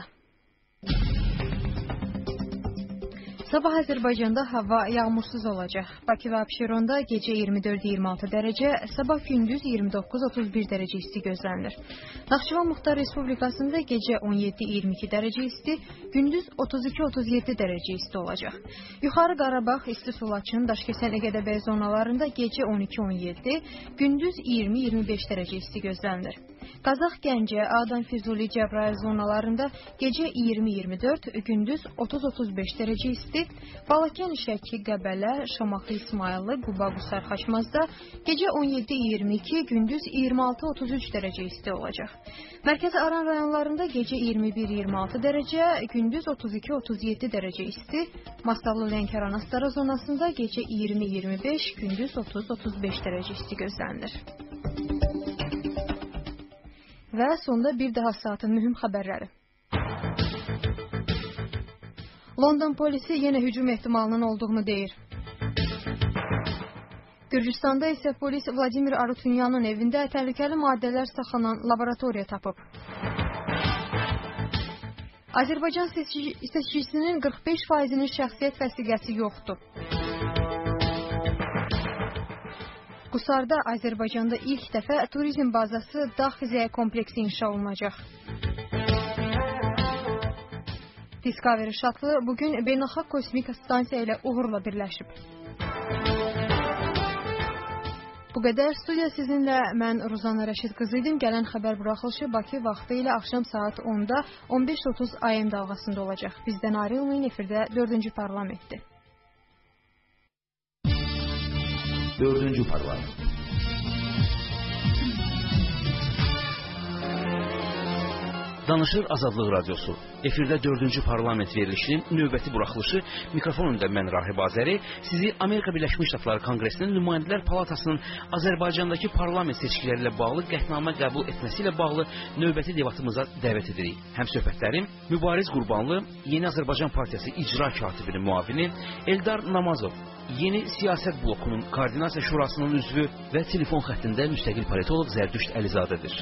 Sabah Azərbaycanda hava yağmursuz olacaq. Bakı və Abşeronda gecə 24-26 dərəcə, sabah gündüz 29-31 dərəcə isti gözlənilir. Naxçıvan Muxtar Respublikasında gecə 17-22 dərəcə isti, gündüz 32-37 dərəcə isti olacaq. Yuxarı Qarabağ, İsti Sulaçın, Daşkəsən, Əgədəbəy zonalarında gecə 12-17, gündüz 20-25 dərəcə isti gözlənilir. Qazax, Gəncə, Ağdam, Füzuli, Cəbrayıl zonalarında gecə 20-24, gündüz 30-35 dərəcə isti, Balakən, Şəki, Qəbələ, Şamaxı, İsmayıllı, Quba, Qusar, Xaçmazda gecə 17-22, gündüz 26-33 dərəcə isti olacaq. Mərkəzi Aran rayonlarında gecə 21-26 dərəcə, gündüz 32-37 dərəcə isti, Masallı, Lənkəran, Astara zonasında gecə 20-25, gündüz 30-35 dərəcə isti gözlənilir. Və sonda bir daha saatın mühüm xəbərləri. London polisi yenə hücum ehtimalının olduğunu deyir. Gürcüstanda isə polis Vladimir Arutunyanın evində təhlükəli maddələr saxlanan laboratoriya tapıb. Azərbaycan seçicisinin 45%-nin şəxsiyyət vəsiqəsi yoxdur. Qusarda Azərbaycanda ilk dəfə turizm bazası dağ xizəyə kompleksi inşa olunacaq. Discovery şatlı bugün Beynəlxalq Kosmik Stansiya ilə uğurla birləşib. Bu qədər. Studiya sizinlə mən Ruzana Rəşid qızı idim. Gələn xəbər buraxılışı Bakı vaxtı ilə axşam saat 10-da 15:30 AM dalğasında olacaq. Bizdən ayrılmayın, efirdə 4-cü parlamentdir. 4. parlament. Danışır Azadlıq Radiosu. Efirdə 4-cü parlament verilişinin növbəti buraxılışı mikrofonunda mən Rahib Azəri sizi Amerika Birləşmiş Ştatları Konqresinin Nümayəndələr Palatasının Azərbaycandakı parlament seçkiləri ilə bağlı qətnamə qəbul etməsi ilə bağlı növbəti debatımıza dəvət edirik. Həmsöhbətlərim Mübariz Qurbanlı, Yeni Azərbaycan Partiyası İcra Katibinin müavini, Eldar Namazov, Yeni Siyasət Blokunun Koordinasiya Şurasının üzvü və telefon xəttində müstəqil politoloq Zərdüşt Əlizadədir.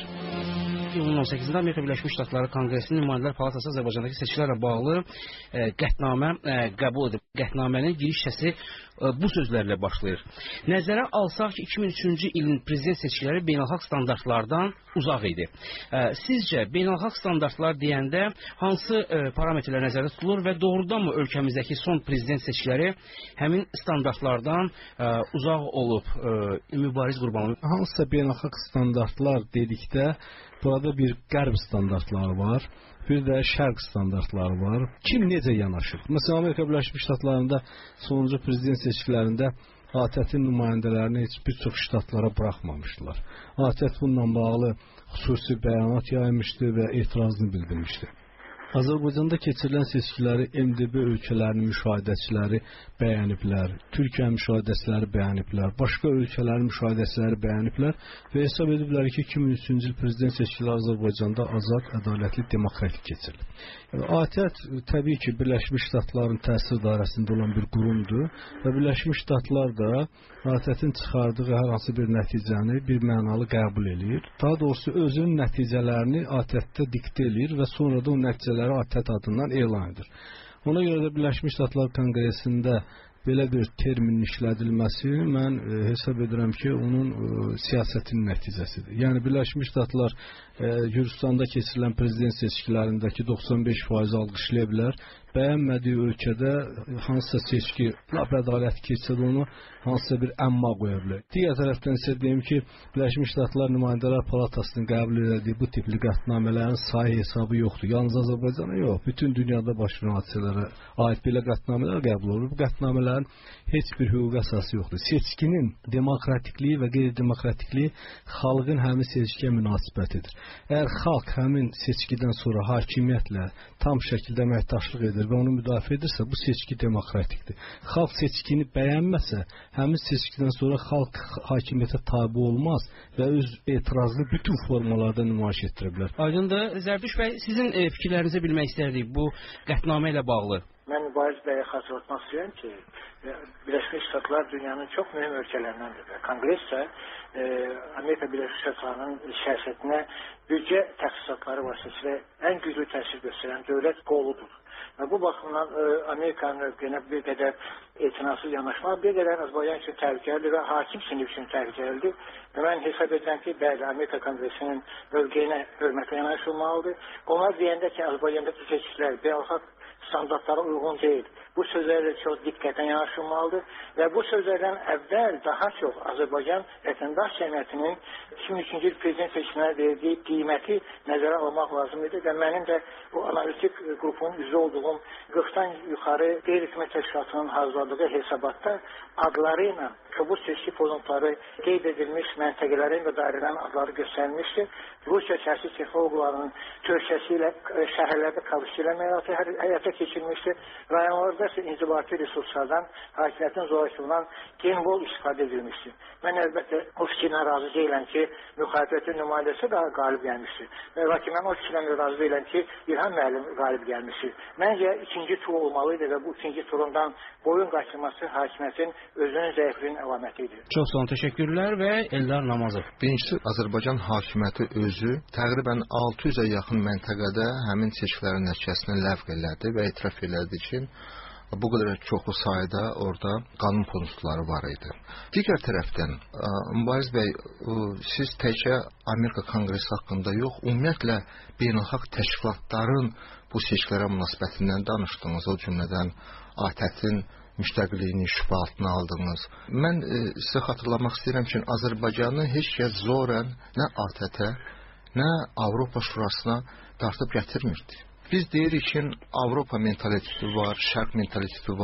İyunun 18-də Amerika Birləşmiş Ştatları Konqresinin Nümayəndələr Palatası Azərbaycandakı seçkilərlə bağlı qətnamə qəbul edib. Qətnamənin giriş hissəsi bu sözlərlə başlayır. Nəzərə alsaq ki, 2003-cü ilin prezident seçkiləri beynəlxalq standartlardan uzaq idi. Sizcə, beynəlxalq standartlar deyəndə hansı parametrlər nəzərdə tutulur və doğrudanmı ölkəmizdəki son prezident seçkiləri həmin standartlardan uzaq olub? Mübariz Qurbanlı. Hansısa beynəlxalq standartlar dedikdə burada bir qərb standartları var, bir də şərq standartları var. Kim necə yanaşır? Məsələn, Amerika Birləşmiş Ştatlarında sonuncu prezident seçkilərində ATƏT-in nümayəndələrini heç bir çox ştatlara buraxmamışdılar. ATƏT bununla bağlı xüsusi bəyanat yaymışdı və etirazını bildirmişdi. Azərbaycanda keçirilən seçkiləri MDB ölkələrinin müşahidəçiləri bəyəniblər, Türkiyə müşahidəçiləri bəyəniblər, başqa ölkələrin müşahidəçiləri bəyəniblər və hesab ediblər ki, 2003-cü il prezident seçkiləri Azərbaycanda azad, ədalətli, demokratik keçirilib. ATƏT təbii ki, Birləşmiş Ştatların təsir dairəsində olan bir qurumdur və Birləşmiş Ştatlar da ATƏT-in çıxardığı hər hansı bir nəticəni bir mənalı qəbul edir. Daha doğrusu özünün nəticələrini ATƏT-də diktə edir və sonra da o nəticələri ATƏT adından elan edir. Ona görə də Birləşmiş Ştatlar Konqresində belə bir terminin işlədilməsi mən hesab edirəm ki, onun siyasətin nəticəsidir. Yəni Birləşmiş Ştatlar Gürcüstanda keçirilən prezident seçkilərindəki 95% alqışlaya bilər. Bəyənmədiyi ölkədə hansısa seçki lap ədalət keçsə də onu hansısa bir əmma qoya bilər. Digər tərəfdən isə deyim ki, Birləşmiş Ştatlar Nümayəndələr Palatasının qəbul etdiyi bu tipli qətnamələrin sayı hesabı yoxdur. Yalnız Azərbaycana yox, bütün dünyada baş verən hadisələrə aid belə qətnamələr qəbul olunur. Bu qətnamələrin heç bir hüquqi əsası yoxdur. Seçkinin demokratikliyi və qeyri-demokratikliyi xalqın həmin seçkiyə münasibətidir. Əgər xalq həmin seçkidən sonra hakimiyyətlə tam şəkildə əməkdaşlıq edir və onu müdafiə edirsə, bu seçki demokratikdir. Xalq seçkini bəyənməsə, həmin seçkidən sonra xalq hakimiyyətə tabe olmaz və öz etirazını bütün formalarda nümayiş etdirə bilər. Aydındır. Zərdüş bəy, sizin fikirlərinizi bilmək istərdik bu qətnamə ilə bağlı. Mən Mübariz bəyə xatırlatmaq istəyirəm ki, Birləşmiş Ştatlar dünyanın çox mühüm ölkələrindendir. Konqres isə Amerika Birləşmiş Ştatlarının siyasətinə büdcə təxsisatları vasitəsilə ən güclü təsir göstərən dövlət qoludur. Və bu baxımdan Amerikanın mövqeyinə bir qədər etinasız yanaşmaq bir qədər Azərbaycan üçün təhlükəlidir və hakim sinif üçün təhlükəlidir. Və mən hesab edirəm ki, bəli, Amerika Konqresinin mövqeyinə hörmətlə yanaşılmalıdır. Onlar deyəndə ki, Azərbaycandakı seçkilər beynəlxalq standartlara uyğun deyil. Bu sözlərlə çox diqqətlə yanaşılmalıdır və bu sözlərdən əvvəl daha çox Azərbaycan vətəndaş cəmiyyətinin 2003-cü il prezident seçkiməyə verdiyi qiyməti nəzərə almaq lazımdır və mənim də bu analitik qrupunun üzvü olduğum 40-dan yuxarı qeyri-hökumət təşkilatının hazırladığı hesabatda adları ilə kobud seçki pozuntuları qeyd edilmiş məntəqələrin və dairələrin adları göstərilmişdir. Rusiya siyasi texnoloqlarının tövsiyəsi ilə şəhərlərdə kabusçilə əməliyyatı həyata keçirilmişdir. Rayonlarda isə inzibati resurslardan hakimiyyətin zorakılığından genbol istifadə edilmişdir. Mən əlbəttə o fikirlə razı deyiləm ki, müxalifətin nümayəndəsi daha qalib gəlmişdir. Lakin mən o fikirlə razı deyiləm ki, İlham müəllim qalib gəlmişdir. Məncə ikinci tur olmalıydı və bu ikinci turundan boyun qaçırması hakimiyyətin özünün zəifliyinin əlamətidir. Çox sağ olun, təşəkkürlər və Eldar Namazov. Birincisi, Azərbaycan hakimiyyəti özü təqribən 600-ə yaxın məntəqədə həmin seçkilərin nəticəsini ləğv elədi və etiraf elədi ki, bu qədər çoxlu sayda orada qanun pozuntuları var idi. Digər tərəfdən, Mübariz bəy, siz təkcə Amerika Konqresi haqqında yox, ümumiyyətlə beynəlxalq təşkilatların bu seçkilərə münasibətindən danışdınız, o cümlədən ATƏT-in müstəqilliyini şübhə altına aldınız. Mən sizə xatırlamaq istəyirəm ki, Azərbaycanı heç kəs zorən nə ATƏT-ə, nə Avropa Şurasına dartıb gətirmirdi. Biz deyirik ki, Avropa mentaliteti var, Şərq mentaliteti var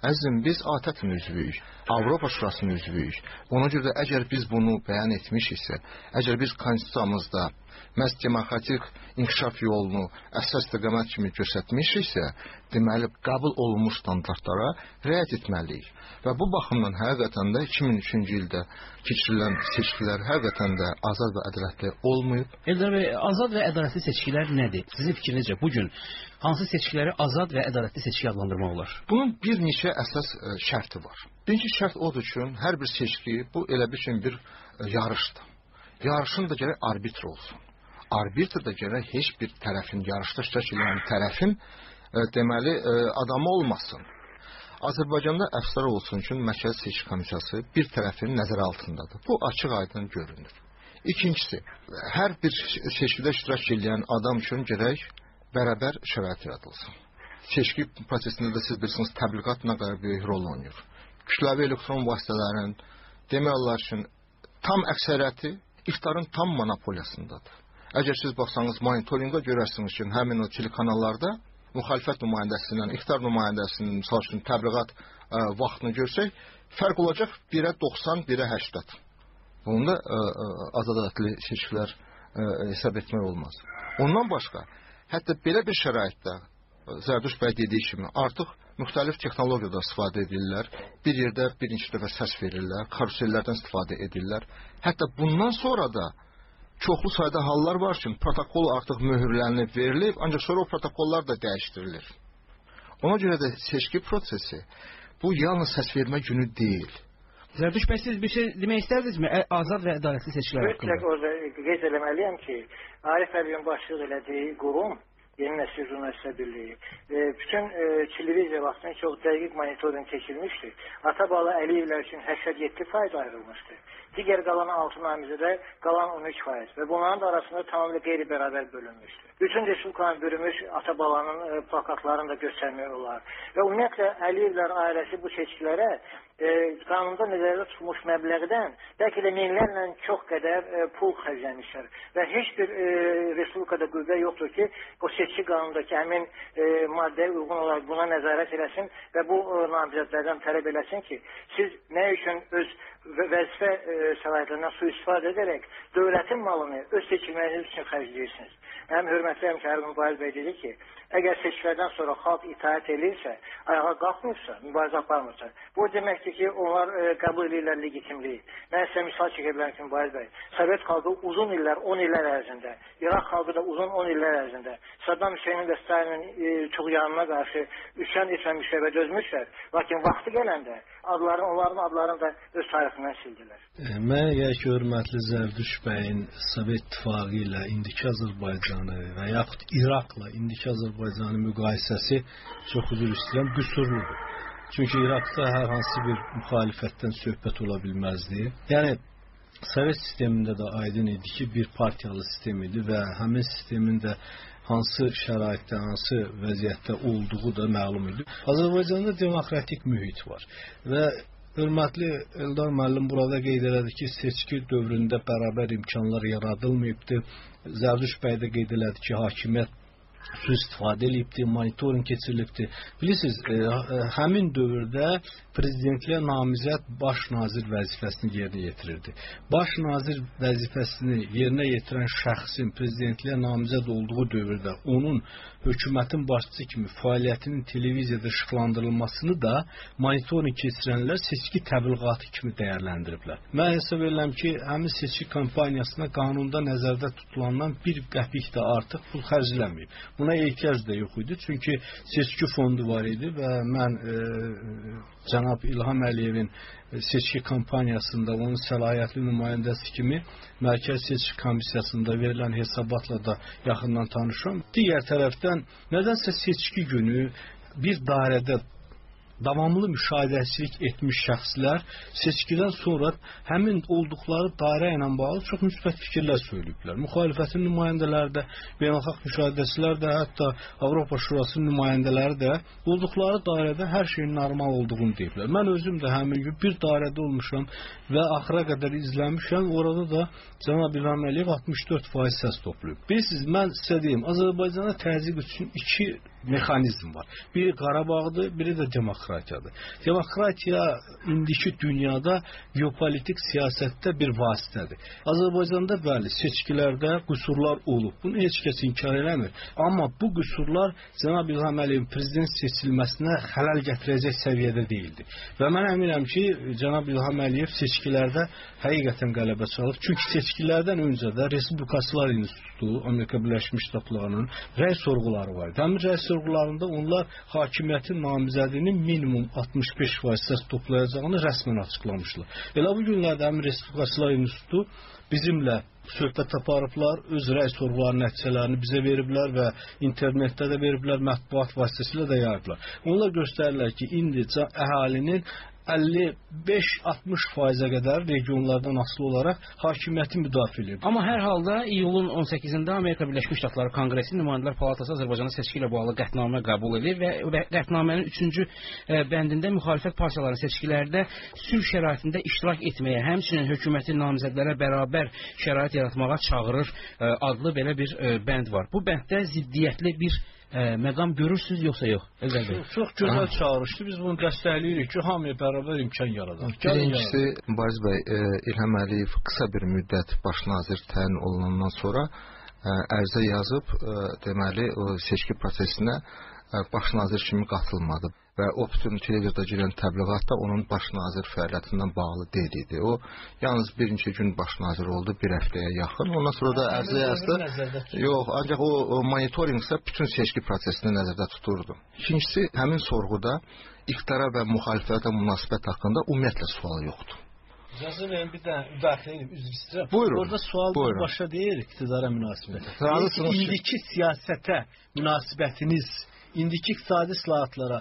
Əzizim, biz ATƏT-in üzvüyük, Avropa Şurasının üzvüyük. Ona görə də əgər biz bunu bəyan etmişiksə, əgər biz konstitusiyamızda məhz demokratik inkişaf yolunu əsas istiqamət kimi göstərmişiksə, deməli, qəbul olunmuş standartlara riayət etməliyik. Və bu baxımdan həqiqətən də 2003-cü ildə keçirilən seçkilər həqiqətən də azad və ədalətli olmayıb. Eldar bəy, azad və ədalətli seçkilər nədir? Sizin fikrinizcə bugün hansı seçkiləri azad və ədalətli seçki adlandırmaq olar? Bunun bir neçə əsas şərti var. Birinci şərt odur ki, hər bir seçki bu elə bir yarışdır. Yarışın da gərək arbitr olsun. Arbitr da gərək heç bir tərəfin, yarışda iştirak edən tərəfin deməli adamı olmasın. Azərbaycanda əfsar olsun ki, Mərkəzi Seçki Komissiyası bir tərəfin nəzər altındadır. Bu açıq-aydın görünür. İkincisi, hər bir seçkidə iştirak edən adam üçün gərək bərabər şərait yaradılsın. Seçki prosesində də siz bilirsiniz, təbliğat nə qədər böyük rol oynayır. Kütləvi elektron vasitələrin demək olar ki, tam əksəriyyəti iqtidarın tam monopoliyasındadır. Əgər siz baxsanız monitorinqə görərsiniz ki, həmin o telekanallarda müxalifət nümayəndəsindən, iqtidar nümayəndəsinin misal üçün təbliğat vaxtını görsək, fərq olacaq 1-ə 90, 1-ə 80. Bunu da azad-ədalətli seçkilər hesab etmək olmaz. Ondan başqa, hətta belə bir şəraitdə Zərduş bəy dediyi kimi artıq müxtəlif texnologiyadan istifadə edirlər. Bir yerdə bir neçə dəfə səs verirlər, karusellərdən istifadə edirlər. Hətta bundan sonra da çoxlu sayda hallar var ki, protokol artıq möhürlənib, verilib, ancaq sonra o protokollar da dəyişdirilir. Ona görə də seçki prosesi bu yalnız səs vermə günü deyil. Zərduş bəy, siz bir şey demək istərdinizmi azad və ədalətli seçkilər haqqında? Mütləq orada qeyd eləməliyəm ki, Arif Əliyevin başçılıq elədiyi qurum Yeni Nəsil Jurnalistlər Birliyi bütün televiziya vaxtında çox dəqiq monitoring keçirilmişdi. Atabala Əliyevlər üçün 87% ayrılmışdı. Digər qalan 6 namizədə qalan 13% və bunların da arasında tamamilə qeyri-bərabər bölünmüşdü. Bütün respublikanın bölünmüş Atabalanın plakatlarını da göstərmək olar. Və ümumiyyətlə Əliyevlər ailəsi bu seçkilərə qanunda nəzərdə tutulmuş məbləğdən bəlkə də minlərlə çox qədər pul xərcləmişlər. Və heç bir respublikada qüvvə yoxdur ki, bu seçki qanundakı həmin maddəyə uyğun olaraq buna nəzarət eləsin və bu namizədlərdən tələb eləsin ki, siz nə üçün öz vəzifə səlahiyyətlərindən sui-istifadə edərək dövlətin malını öz seçilməyiniz üçün xərcləyirsiniz. Həm hörmətli həmkarım Mübariz bəy dedi ki, əgər seçkilərdən sonra xalq itaət edirsə, ayağa qalxmırsa, mübarizə aparmırsa, bu deməkdir ki, onlar qəbul edirlər legitimliyi. Mən sizə misal çəkə bilərəm ki, Mübariz bəy, Sovet xalqı uzun illər, 10 illər ərzində, İraq xalqı da uzun 10 illər ərzində Saddam Hüseynin və Stalinin çox yanına qarşı üsyan etməmişlər və dözmüşlər. Lakin vaxtı gələndə onların adlarını da öz tarixindən sildilər. Mən gəlir ki, hörmətli Zərduş bəyin Sovet İttifaqı ilə indiki Azərbaycanı və yaxud İraqla indiki Azərbaycanın müqayisəsi çox üzr istəyirəm, qüsurludur. Çünki İraqda hər hansı bir müxalifətdən söhbət ola bilməzdi. Yəni Sovet sistemində də aydın idi ki, bir partiyalı sistem idi və həmin sistemin də hansı şəraitdə, hansı vəziyyətdə olduğu da məlum idi. Azərbaycanda demokratik mühit var və hörmətli Eldar müəllim burada qeyd elədi ki, seçki dövründə bərabər imkanlar yaradılmayıbdı. Zərduş bəy də qeyd elədi ki, hakimiyyət sui-istifadə edibdi, monitoring keçirilibdi. Bilirsiniz, həmin dövrdə prezidentliyə namizəd baş nazir vəzifəsini yerinə yetirirdi. Baş nazir vəzifəsini yerinə yetirən şəxsin prezidentliyə namizəd olduğu dövrdə onun hökumətin başçısı kimi fəaliyyətinin televiziyada işıqlandırılmasını da monitoring keçirənlər seçki təbliğatı kimi dəyərləndiriblər. Mən hesab edirəm ki, həmin seçki kampaniyasına qanunda nəzərdə tutulandan bir qəpik də artıq pul xərclənməyib. Buna ehtiyac da yox idi, çünki seçki fondu var idi və mən cənab İlham Əliyevin seçki kampaniyasında onun səlahiyyətli nümayəndəsi kimi Mərkəzi Seçki Komissiyasında verilən hesabatla da yaxından tanışam. Digər tərəfdən, nədənsə seçki günü bir dairədə davamlı müşahidəçilik etmiş şəxslər seçkidən sonra həmin olduqları dairə ilə bağlı çox müsbət fikirlər söyləyiblər. Müxalifətin nümayəndələri də, beynəlxalq müşahidəçilər də, hətta Avropa Şurasının nümayəndələri də olduqları dairədə hər şeyin normal olduğunu deyiblər. Mən özüm də həmin gün bir dairədə olmuşam və axıra qədər izləmişəm. Orada da cənab İlham Əliyev 64% səs toplayıb. Bilirsiniz, mən sizə deyim, Azərbaycana təzyiq üçün iki mexanizm var. Biri Qarabağdır, biri də demokratiyadır. demokratiyadır. Demokratiya indiki dünyada geopolitik siyasətdə bir vasitədir. Azərbaycanda bəli, seçkilərdə qüsurlar olub. Bunu heç kəs inkar eləmir. Amma bu qüsurlar Cənab İlham Əliyevin prezident seçilməsinə xələl gətirəcək səviyyədə deyildi. Və mən əminəm ki, Cənab İlham Əliyev seçkilərdə həqiqətən qələbə çalıb. Çünki seçkilərdən öncə də Respublikaçılar İnstitutu, Amerika Birləşmiş Ştatlarının rəy sorğuları var. Həmin rəy sorğularında onlar hakimiyyətin namizədinin minimum 65% səs toplayacağını rəsmən açıqlamışlar. Elə bu günlərdə həmin Respublikaçılar İnstitutu bizimlə söhbət aparıblar, öz rəy sorğuları nəticələrini bizə veriblər və internetdə də veriblər, mətbuat vasitəsilə də yayıblar. Onlar göstərirlər ki, indi əhalinin 55-60%-ə qədər regionlardan asılı olaraq hakimiyyəti müdafiə edir. Amma hər halda iyulun 18-də Amerika Birləşmiş Ştatları Konqresi Nümayəndələr Palatası Azərbaycanın seçki ilə bağlı qətnamə qəbul edir və qətnamənin 3-cü bəndində müxalifət partiyalarının seçkilərdə sülh şəraitində iştirak etməyə, həmçinin hökumətin namizədlərə bərabər şərait yaratmağa çağırır adlı belə bir bənd var. Bu bənddə ziddiyyətli bir məqam görürsünüz yoxsa yox? Çox gözəl çağırışdır. Biz bunu dəstəkləyirik ki, hamıya bərabər imkan yaradaq. Birincisi, Bariz bəy, İlham Əliyev qısa bir müddət baş nazir təyin olunandan sonra ərizə yazıb, deməli, o seçki prosesinə baş nazir kimi qatılmadı. Və o bütün televizorda girən təbliğatda onun baş nazir fəaliyyətindən bağlı deyil idi. O, yalnız birinci gün baş nazir oldu, bir həftəyə yaxın. Ondan sonra da ərizə yazdı. Yox, ancaq o monitoring isə bütün seçki prosesini nəzərdə tuturdu. İkincisi, həmin sorğuda iqtidara və müxalifətə münasibət haqqında ümumiyyətlə sual yoxdur. İcazə verin, bir də müdaxilə edib, üzr istəyirəm. Buyurun. Orada sual başa deyil iqtidara münasibət. İndiki siyasətə münasibətiniz, indiki iqtisadi islahatlara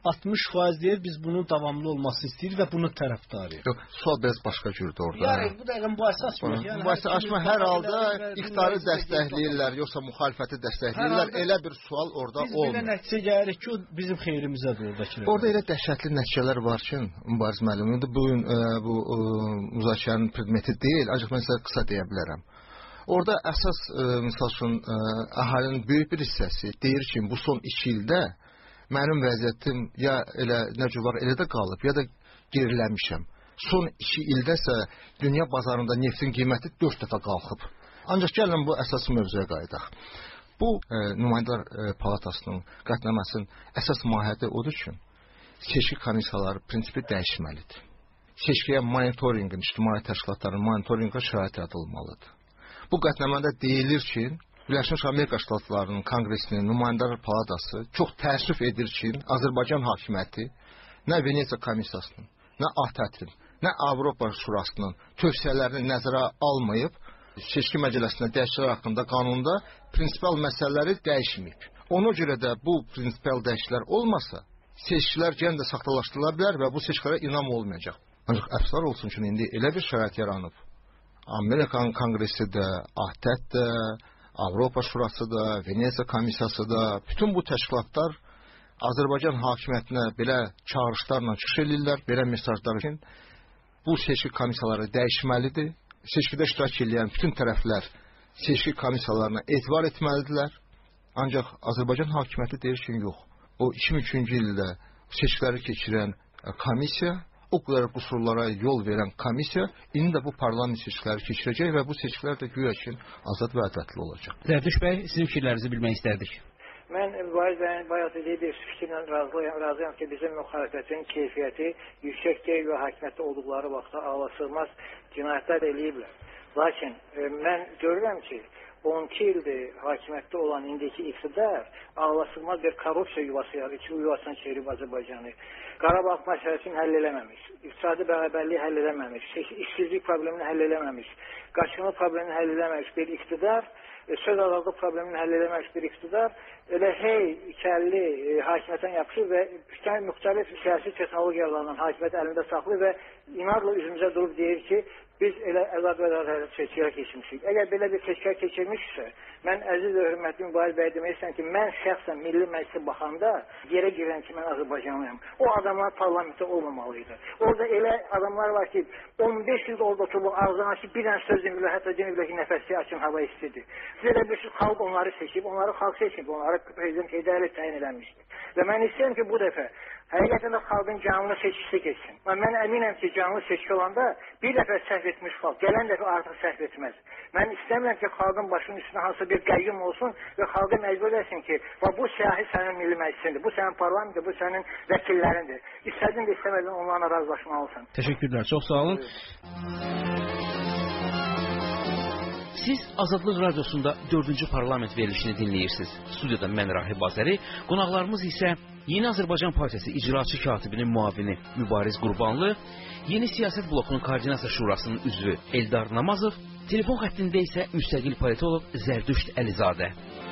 60% deyir, biz bunun davamlı olmasını istəyirik və bunun tərəfdarıyıq. Yox, sual biraz başqa cürdür orada. Yəni, bu dəqiqə mübahisə açmaq. Mübahisə açmaq hər halda iqtidarı dəstəkləyirlər, yoxsa müxalifəti dəstəkləyirlər. Elə bir sual orada olmur. Biz belə nəticə gəlirik ki, o bizim xeyrimizədir oradakilər. Orada elə dəhşətli nəticələr var ki, Mübariz müəllim, bugün bu müzakirənin predmeti deyil, ancaq mən sizə qısa deyə bilərəm. Orada əsas, misal üçün, əhalinin böyük bir hissəsi deyir ki, bu son 2 ildə mənim vəziyyətim ya elə nə cür var, elə də qalıb, ya da geriləmişəm. Son 2 ildəsə dünya bazarında neftin qiyməti 4 dəfə qalxıb. Ancaq gəlin bu əsas mövzuya qayıdaq. Bu Nümayəndələr Palatasının qətnaməsinin əsas mahiyyəti odur ki, seçki komissiyaları prinsipi dəyişməlidir. Seçkiyə monitorinqin, ictimai təşkilatların monitorinqə şərait yaradılmalıdır. Bu qətnamədə deyilir ki, Birləşmiş Amerika Ştatlarının Konqresinin Nümayəndələr Palatası çox təəssüf edir ki, Azərbaycan hakimiyyəti nə Venesiya komissiyasının, nə ATƏT-in, nə Avropa Şurasının tövsiyələrini nəzərə almayıb, seçki məcəlləsinə dəyişikliklər haqqında qanunda prinsipal məsələləri dəyişməyib. Ona görə də bu prinsipal dəyişikliklər olmasa, seçkilər yenə də saxtalaşdırıla bilər və bu seçkilərə inam olmayacaq. Ancaq əfsar olsun ki, indi elə bir şərait yaranıb. Amerikan Konqresi də, ATƏT də, Avropa Şurası da, Venesiya komissiyası da, bütün bu təşkilatlar Azərbaycan hakimiyyətinə belə çağırışlarla çıxış edirlər, belə mesajlar ki, bu seçki komissiyaları dəyişməlidir. Seçkidə iştirak edən bütün tərəflər seçki komissiyalarına etibar etməlidirlər. Ancaq Azərbaycan hakimiyyəti deyir ki, yox. O 2003-cü ildə seçkiləri keçirən komissiya, o qədər qüsurlara yol verən komissiya indi də bu parlament seçkiləri keçirəcək və bu seçkilər də güya ki, azad və ədalətli olacaq. Zərdüş bəy, sizin fikirlərinizi bilmək istərdik. Mən bayaq dediğim fikirlə razıyam ki, bizim müxalifətin keyfiyyəti yüksək deyil və hakimiyyətdə olduqları vaxtda ağlasılmaz cinayətlər eləyiblər. Lakin mən görürəm ki, 12 ildir hakimiyyətdə olan indiki iqtidar ağlasılmaz bir korrupsiya yuvasını çevirib Azərbaycanı. Qarabağ məsələsini həll eləməmiş, iqtisadi bərabərliyi həll eləməmiş, işsizlik problemini həll eləməmiş, qaçqınlıq problemini həll eləməmiş bir iqtidar, söz azadlıq problemini həll eləməmiş bir iqtidar elə hey kəlli hakimiyyətdən yapışır və müxtəlif siyasi texnologiyalarla hakimiyyəti əlində saxlayır və inadla üzümüzə durub deyir ki, biz elə azad və ədalətli seçkiyə keçmişik. Əgər belə bir seçkiyə keçirmişsə, mən əziz və hörmətli Mübariz bəy demək istəyirəm ki, mən şəxsən Milli Məclisə baxanda yerə girəm ki, mən Azərbaycanlıyam. O adamlar parlamentdə olmamalıydı. Orada elə adamlar var ki, 15 il orada oturub ağzına ki, bir dənə söz demirlər, hətta demirlər ki, nəfəsi açın, hava istidir. Siz elə bilirsiniz, xalq onları seçib, onları xalq seçib, onları prezident Heydər Əliyev təyin eləmişdir. Və mən istəyirəm ki, bu dəfə Həqiqətən də xalqın canlı seçkisi keçsin. Mən əminəm ki, canlı seçki olanda bir dəfə səhv etmiş xalq, gələn dəfə artıq səhv etməz. Mən istəmirəm ki, xalqın başının üstünə hansı bir qəyyum olsun və xalqı məcbur etsin ki, bu siyasi sənin milli məclisindir, bu sənin parlamentindir, bu sənin vəkillərindir. İstədin də istəmədin onlarla razılaşmalısın. Təşəkkürlər, çox sağ olun. Siz Azadlıq Radiosunda 4-cü parlament verilişini dinləyirsiniz. Studiyada mən Rahib Azəri, qonaqlarımız isə Yeni Azərbaycan Partiyası icraçı katibinin müavini Mübariz Qurbanlı, Yeni Siyasət Blokunun Koordinasiya Şurasının üzvü Eldar Namazov, telefon xəttində isə müstəqil politolog Zərdüşt Əlizadə.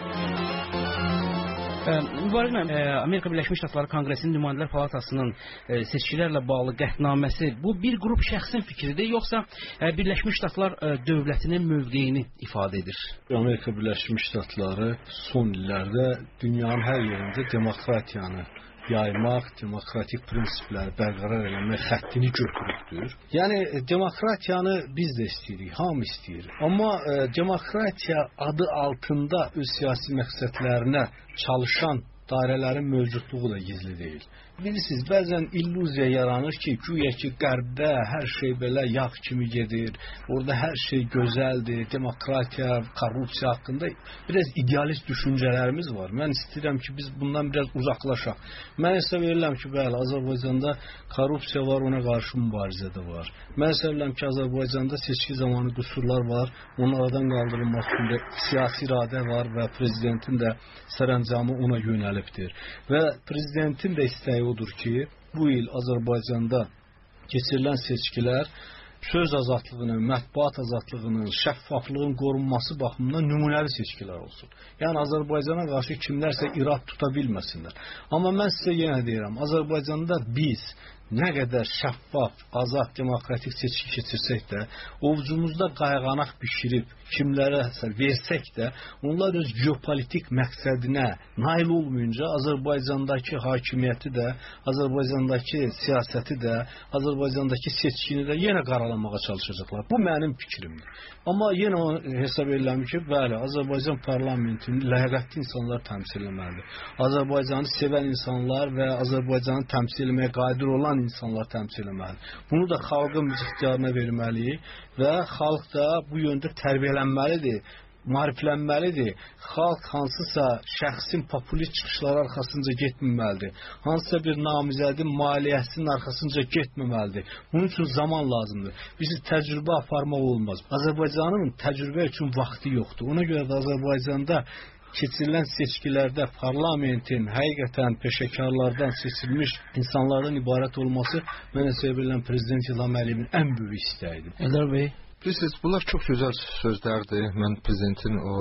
Mübariz müəllim, Amerika Birləşmiş Ştatları Konqresinin Nümayəndələr Palatasının seçkilərlə bağlı qətnaməsi bu bir qrup şəxsin fikridir, yoxsa Birləşmiş Ştatlar dövlətinin mövqeyini ifadə edir? Amerika Birləşmiş Ştatları son illərdə dünyanın hər yerində demokratiyanı yaymaq, demokratik prinsipləri bərqərar eləmək xəttini götürübdür. Yəni demokratiyanı biz də istəyirik, hamı istəyir. Amma demokratiya adı altında öz siyasi məqsədlərinə çalışan dairələrin mövcudluğu da gizli deyil. Bilirsiniz, bəzən illüziya yaranır ki, güya ki, qərbdə hər şey belə yağ kimi gedir, orada hər şey gözəldir, demokratiya, korrupsiya haqqında biraz idealist düşüncələrimiz var. Mən istəyirəm ki, biz bundan biraz uzaqlaşaq. Mən hesab edirəm ki, bəli, Azərbaycanda korrupsiya var, ona qarşı mübarizə də var. Mən hesab edirəm ki, Azərbaycanda seçki zamanı qüsurlar var, onlardan qaldırılmaq üçün də siyasi iradə var və prezidentin də sərəncamı ona yönəlibdir. Və prezidentin də istəyi odur ki, bu il Azərbaycanda keçirilən seçkilər söz azadlığının, mətbuat azadlığının, şəffaflığın qorunması baxımından nümunəvi seçkilər olsun. Yəni Azərbaycana qarşı kimlərsə irad tuta bilməsinlər. Amma mən sizə yenə deyirəm, Azərbaycanda biz nə qədər şəffaf, azad, demokratik seçki keçirsək də, ovucumuzda qayğanaq bişirib kimlərə versək də, onlar öz geopolitik məqsədinə nail olmayınca Azərbaycandakı hakimiyyəti də, Azərbaycandakı siyasəti də, Azərbaycandakı seçkini də yenə qaralamağa çalışacaqlar. Bu mənim fikrimdir. Amma yenə hesab edirəm ki, bəli, Azərbaycan parlamentini ləyaqətli insanlar təmsil etməlidir. Azərbaycanı sevən insanlar və Azərbaycanı təmsil etməyə qadir olan insanlar təmsil etməlidir. Bunu da xalqın ixtiyarına verməliyik və xalq da bu yöndə tərbiyələnməlidir, maariflənməlidir. Xalq hansısa şəxsin populist çıxışları arxasınca getməməlidir. Hansısa bir namizədin maliyyəsinin arxasınca getməməlidir. Bunun üçün zaman lazımdır. Bizi təcrübə aparmaq olmaz. Azərbaycanın təcrübə üçün vaxtı yoxdur. Ona görə də Azərbaycanda keçirilən seçkilərdə parlamentin həqiqətən peşəkarlardan seçilmiş insanlardan ibarət olması mənə sevilən Prezident İlham Əliyevin ən böyük istəyidir. Eldar bəy, bilirsiniz, bunlar çox gözəl sözlərdir. Mən prezidentin o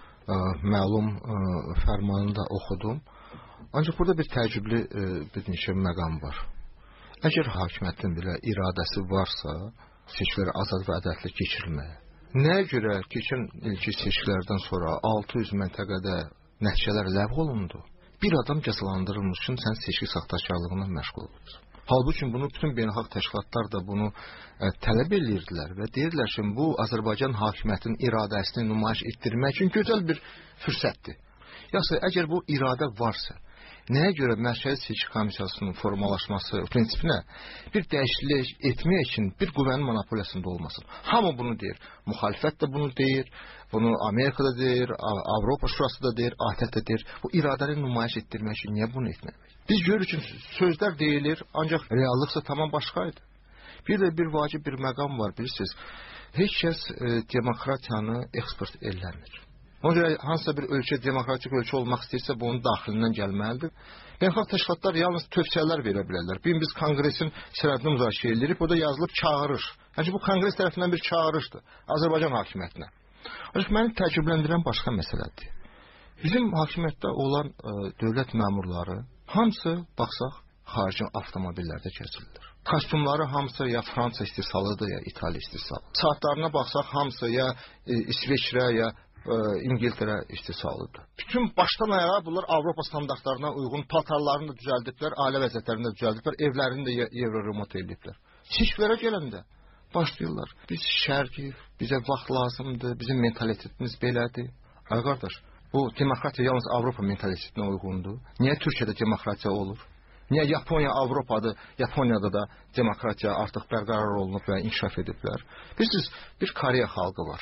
məlum fərmanını da oxudum. Ancaq burada bir təəccüblü bir neçə məqam var. Əgər hakimiyyətin belə iradəsi varsa, seçkiləri azad və ədalətli keçirilməyə, nəyə görə keçən ilki seçkilərdən sonra 600 məntəqədə nəticələr ləğv olundu? Bir adam cəzalandırılmış üçün sən seçki saxtakarlığına məşğul olursun. Halbuki bunu bütün beynəlxalq təşkilatlar da bunu tələb edirdilər və deyirdilər ki, bu Azərbaycan hakimiyyətinin iradəsini nümayiş etdirmək üçün gözəl bir fürsətdir. Yoxsa əgər bu iradə varsa, nəyə görə Mərkəzi Seçki Komissiyasının formalaşması prinsipinə bir dəyişiklik etmək üçün bir qüvvənin monopoliyasında olmasın? Hamı bunu deyir. Müxalifət də bunu deyir. Bunu Amerikada deyir, Avropa Şurası da deyir, ATƏT də deyir. Bu iradəni nümayiş etdirmək üçün niyə bunu etməmək? Biz görürük ki, sözlər deyilir, ancaq reallıqsa tamam başqaydı. Bir də bir vacib bir məqam var, bilirsiniz. Heç kəs demokratiyanı eksport eləmir. Ona görə hansısa bir ölkə demokratik ölkə olmaq istəyirsə, bu onun daxilindən gəlməlidir. Beynəlxalq təşkilatlar yalnız tövsiyələr verə bilərlər. Biz Konqresin sənədini müzakirə edirik, burada yazılıb çağırış. Yəni bu Konqres tərəfindən bir çağırışdır Azərbaycan hakimiyyətinə. Ancaq məni təəccübləndirən başqa məsələdir. Bizim hakimiyyətdə olan dövlət məmurları hamısı, baxsaq, xarici avtomobillərdə keçirilir. Kostyumları hamısı ya Fransa istehsalıdır, ya İtaliya istehsalı. Saatlarına baxsaq, hamısı ya İsveçrə, ya İngiltərə istehsalıdır. Bütün başdan ayağa bunlar Avropa standartlarına uyğun paltarlarını da düzəldiblər, ailə vəziyyətlərini də düzəldiblər, evlərini də euro remont ediblər. Seçkilərə gələndə başlayırlar. Biz şərqik, bizə vaxt lazımdır, bizim mentalitetimiz belədir. Ay qardaş, bu demokratiya yalnız Avropa mentalitetinə uyğundur. Niyə Türkiyədə demokratiya olur? Niyə Yaponiya Avropadır? Yaponiyada da demokratiya artıq bərqərar olunub və inkişaf ediblər. Bilirsiniz, bir Koreya xalqı var.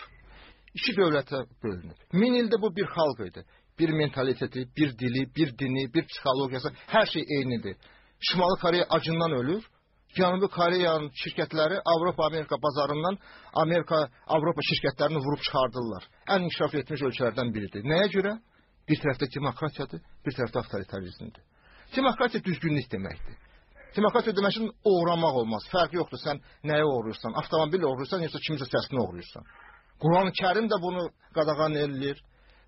2 dövlətə bölünüb. 1000 ildə bu bir xalq idi. Bir mentaliteti, bir dili, bir dini, bir psixologiyası, hər şey eynidir. Şimali Koreya acından ölür. Cənubi Koreyanın şirkətləri Avropa-Amerika bazarından Avropa şirkətlərini vurub çıxardırlar. Ən inkişaf etmiş ölkələrdən biridir. Nəyə görə? Bir tərəfdə demokratiyadır, bir tərəfdə avtoritarizmdir. Demokratiya düzgünlük deməkdir. Demokratiya demək üçün oğramaq olmaz. Fərqi yoxdur, sən nəyə oğruyursan? Avtomobil oğruyursan, yoxsa kimisə səsini oğruyursan. Quran-ı-Kərim də bunu qadağan edilir.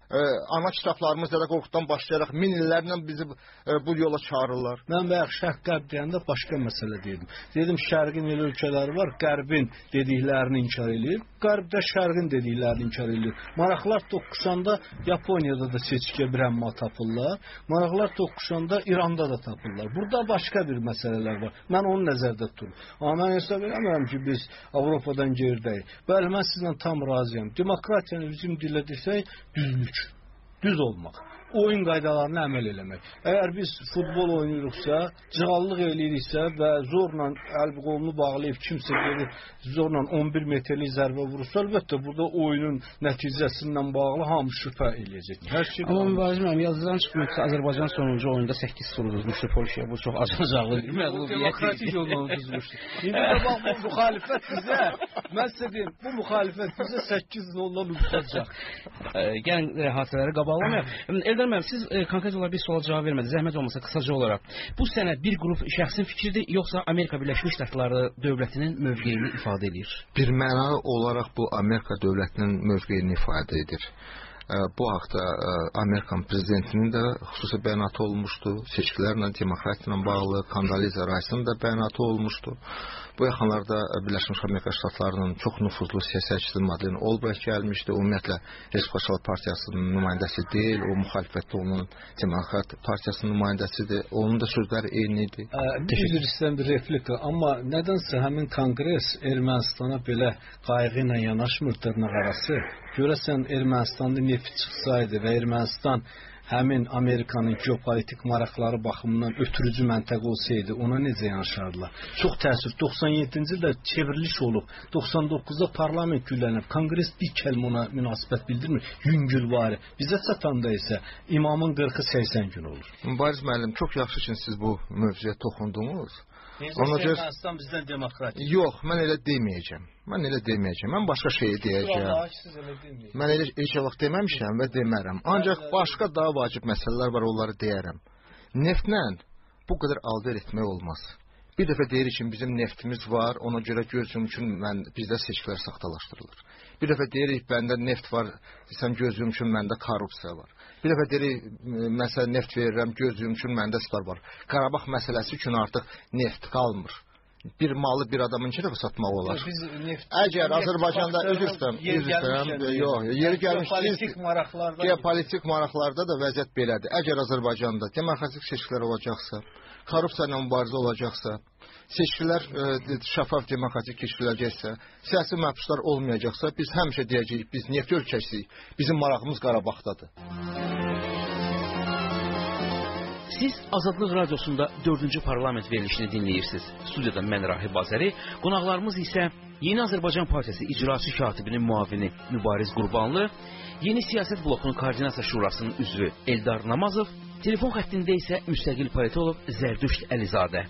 Ana kitablarımız da qorxudan başlayaraq 1000 illərlə bizi bu yola çağırırlar. Mən bayaq şərq-qərb deyəndə başqa məsələ dedim. Dedim, şərqin elə ölkələri var, qərbin dediklərini inkar edir, qərbdə şərqin dediklərini inkar edir. Maraqlar toqquşanda Yaponiyada da seçkiyə bir əmma tapırlar, maraqlar toqquşanda İranda da tapırlar. Burada başqa bir məsələlər var. Mən onu nəzərdə tuturum. Amma mən hesab edirəm ki, biz Avropadan geridəyik. Bəli, mən sizlə tam razıyam. Demokratiyanı bizim dilə desək, düzlük. Düz olmaq, oyun qaydalarına əməl eləmək. Əgər biz futbol oynayırıqsa, cığallıq eləyiriksə və zorla əl-qolunu bağlayıb kimsə gedir, zorla 11 metrlik zərbə vurursa, əlbəttə burada oyunun nəticəsindən bağlı hamı şübhə eləyəcək. Amma mübarizə müəllim, yazıdan çıxmıyor ki, Azərbaycan sonuncu oyunda 8-0 uduzmuşdu Polşaya. Bu çox acınacaqlı bir məğlubiyyət. Demokratik yolla uduzmuşdu. İndi də bax, bu müxalifət bizə, mən sizə deyim, bu müxalifət bizə 8-0 uduzacaq. Gəlin hadisələri qabaqlamayaq. Eldar müəllim, siz konkret olaraq bir suala cavab vermədiniz. Zəhmət olmasa qısaca olaraq. Bu sənəd bir qrup şəxsin fikridir, yoxsa Amerika Birləşmiş Ştatları dövlətinin mövqeyini ifadə edir? Bir mənalı olaraq bu Amerika dövlətinin mövqeyini ifadə edir. Bu haqda Amerikan prezidentinin də xüsusi bəyanatı olmuşdu. Seçkilərlə, demokratiya ilə bağlı Kondoliza Rice'ın da bəyanatı olmuşdu. Bu yaxınlarda Birləşmiş Amerika Ştatlarının çox nüfuzlu siyasətçisi Madeleine Albright gəlmişdi. Ümumiyyətlə, Respublika Partiyasının nümayəndəsi deyil, o müxalifətdə onun Demokrat Partiyasının nümayəndəsidir. Onun da sözləri eyni idi. Üzr istəyirəm bir replika, amma nədənsə həmin Konqres Ermənistana belə qayğı ilə yanaşmır dırnaqarası. Görəsən Ermənistanda neft çıxsaydı və Ermənistan həmin Amerikanın geopolitik maraqları baxımından ötürücü məntəqə olsaydı, ona necə yanaşardılar? Çox təəssüf, 97-ci ildə çevriliş olub, 99-da parlament güllənib, Konqres bir kəlmə ona münasibət bildirmir, yüngülvari. Bizə çatanda isə imamın 40-80 gün olur. Mübariz müəllim, çox yaxşı ki, siz bu mövzuya toxundunuz. Ermənistan bizdən demokratik. Yox, mən elə deməyəcəm. Mən başqa şeyi deyəcəm. Mən elə heç vaxt deməmişəm və demərəm. Ancaq başqa daha vacib məsələlər var, onları deyərəm. Neftlə bu qədər alver etmək olmaz. Bir dəfə deyirik ki, bizim neftimiz var, ona görə gözüm üçün bizdə seçkilər saxtalaşdırılır. Bir dəfə deyirik, bəndə neft var, sən gözüm üçün məndə korrupsiya var. Bir dəfə deyirik, məsələn, neft verirəm, gözüm üçün məndə star var. Qarabağ məsələsi üçün artıq neft qalmır. Bir malı bir adamın iki dəfə satmaq olar. Əgər Azərbaycanda yeri gəlmiş geopolitik maraqlarda da vəziyyət belədir. Əgər Azərbaycanda demokratik seçkilər olacaqsa, korrupsiya ilə mübarizə olacaqsa, seçkilər şəffaf demokratik keçiriləcəksə, siyasi məhbuslar olmayacaqsa, biz həmişə deyəcəyik, biz neft ölkəsiyik, bizim marağımız Qarabağdadır. Siz Azadlıq Radiosunda 4-cü parlament verilişini dinləyirsiniz. Studiyada mən Rahib Azəri, qonaqlarımız isə Yeni Azərbaycan Partiyası İcraçı Katibinin müavini Mübariz Qurbanlı, Yeni Siyasət Blokunun Koordinasiya Şurasının üzvü Eldar Namazov, telefon xəttində isə müstəqil politolog Zərdüşt Əlizadə.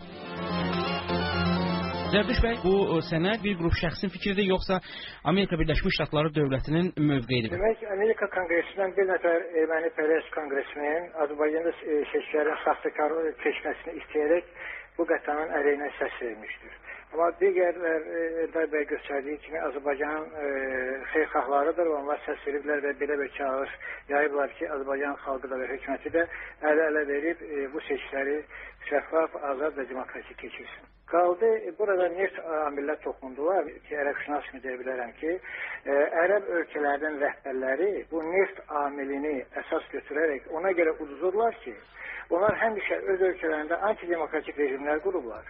Zərdüş bəy, bu sənəd bir qrup şəxsin fikridir, yoxsa Amerika Birləşmiş Ştatları dövlətinin mövqeyidir? Demək, Amerika Konqresindən bir nəfər erməni pərəst konqresmenin Azərbaycanda seçkilərin saxtakar keçməsini istəyərək bu qətanın əleyhinə səs vermişdir. Amma digərlər Eldar bəy göstərdiyi kimi Azərbaycanın xeyirxahlarıdır, onlar səs veriblər və belə bir çağırış yayıblar ki, Azərbaycan xalqı da və hökuməti də ələ verib bu seçkiləri şəffaf, azad və demokratik keçirsin. Qaldı, burada neft amillər toxundular ki, ərəbşünas kimi deyə bilərəm ki, ərəb ölkələrinin rəhbərləri bu neft amilini əsas götürərək ona görə uduzurlar ki, onlar həmişə öz ölkələrində antidemokratik rejimlər qurublar